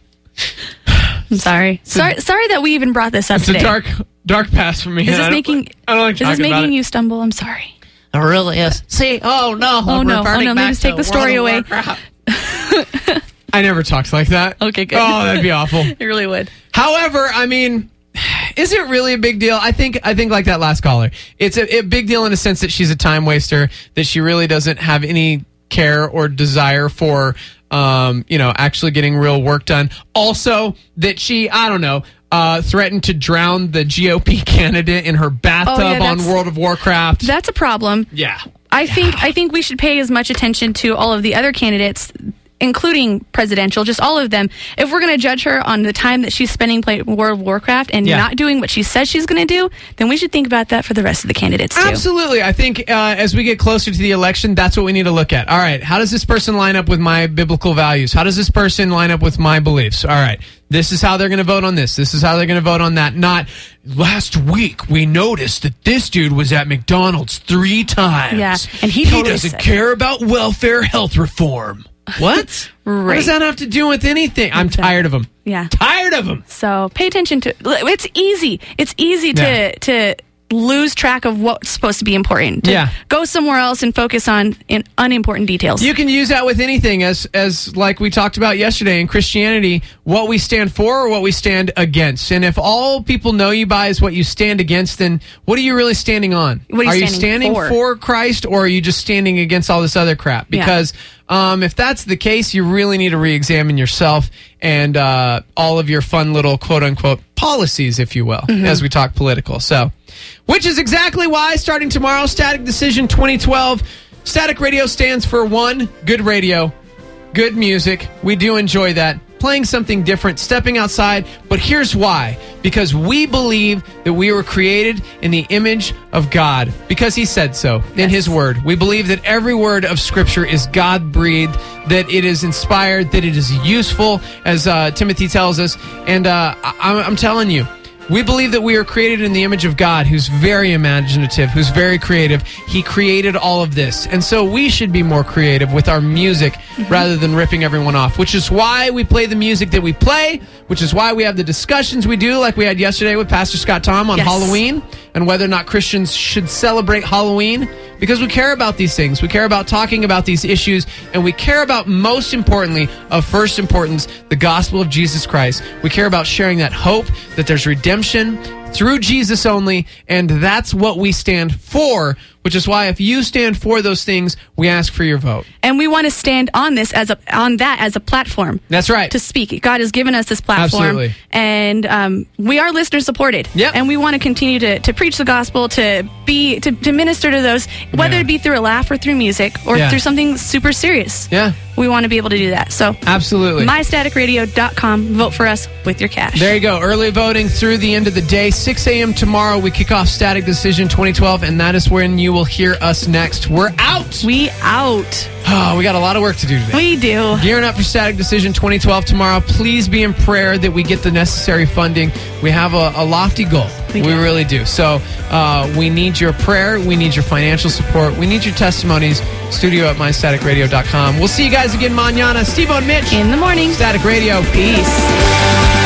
I'm sorry. Sorry, sorry that we even brought this up It's today. a dark, dark past for me. Is and this I don't- making? I don't like is this talking about making it. you stumble? I'm sorry. It really is. See, oh no, Oh we're no! Oh reverting no! Let me back just take to the story World away. of Warcraft. I never talked like that. Okay, good. Oh, that'd be awful. It really would. However, I mean, is it really a big deal? I think I think like that last caller. It's a, a big deal in a sense that she's a time waster, that she really doesn't have any care or desire for um, you know, actually getting real work done. Also, that she, I don't know, uh, threatened to drown the G O P candidate in her bathtub Oh, yeah, on that's- World of Warcraft. That's a problem. Yeah. I think I think we should pay as much attention to all of the other candidates, including presidential, just all of them. If we're going to judge her on the time that she's spending playing World of Warcraft and Yeah. not doing what she says she's going to do, then we should think about that for the rest of the candidates too. Absolutely. I think uh, as we get closer to the election, that's what we need to look at. All right, how does this person line up with my biblical values? How does this person line up with my beliefs? All right, this is how they're going to vote on this. This is how they're going to vote on that. Not, last week we noticed that this dude was at McDonald's three times. Yeah, and he he totally doesn't said- care about welfare health reform. What? What Right. does that have to do with anything? I'm tired of them. Yeah. Tired of them. So pay attention to. It's easy. It's easy to Yeah. to lose track of what's supposed to be important. To Yeah. Go somewhere else and focus on in unimportant details. You can use that with anything, as as like we talked about yesterday in Christianity, what we stand for or what we stand against. And if all people know you by is what you stand against, then what are you really standing on? What are you you standing standing for? for Christ, or are you just standing against all this other crap? Yeah. Because um, if that's the case, you really need to re-examine yourself and uh, all of your fun little quote-unquote policies, if you will, Mhm. as we talk political. So, which is exactly why, starting tomorrow, Static Decision twenty twelve, Static Radio stands for one, good radio, good music. We do enjoy that. Playing something different, stepping outside. But here's why. Because we believe that we were created in the image of God. Because he said so in his word. We believe that every word of Scripture is God-breathed, that it is inspired, that it is useful, as uh, Timothy tells us. And uh, I- I'm telling you, we believe that we are created in the image of God, who's very imaginative, who's very creative. He created all of this. And so we should be more creative with our music rather than ripping everyone off, which is why we play the music that we play, which is why we have the discussions we do, like we had yesterday with Pastor Scott Tom on Yes. Halloween and whether or not Christians should celebrate Halloween, because we care about these things. We care about talking about these issues, and we care about, most importantly, of first importance, the gospel of Jesus Christ. We care about sharing that hope, that there's redemption through Jesus only, and that's what we stand for, which is why if you stand for those things, we ask for your vote. And we want to stand on this as a on that as a platform. That's right. To speak. God has given us this platform. Absolutely. And um, we are listener supported. Yep. And we want to continue to, to preach the gospel, to be to, to minister to those, whether Yeah. it be through a laugh or through music or Yeah. through something super serious. Yeah. We want to be able to do that. So Absolutely. my static radio dot com. Vote for us with your cash. There you go. Early voting through the end of the day. six a.m. tomorrow, we kick off Static Decision twenty twelve, and that is when you will hear us next. We're out. We out. Oh, we got a lot of work to do today. We do. Gearing up for Static Decision twenty twelve tomorrow. Please be in prayer that we get the necessary funding. We have a, a lofty goal. We We, do. really do. So uh, we need your prayer. We need your financial support. We need your testimonies. Studio at my static radio dot com. We'll see you guys again mañana. Steve and Mitch. In the morning. Static Radio. Peace.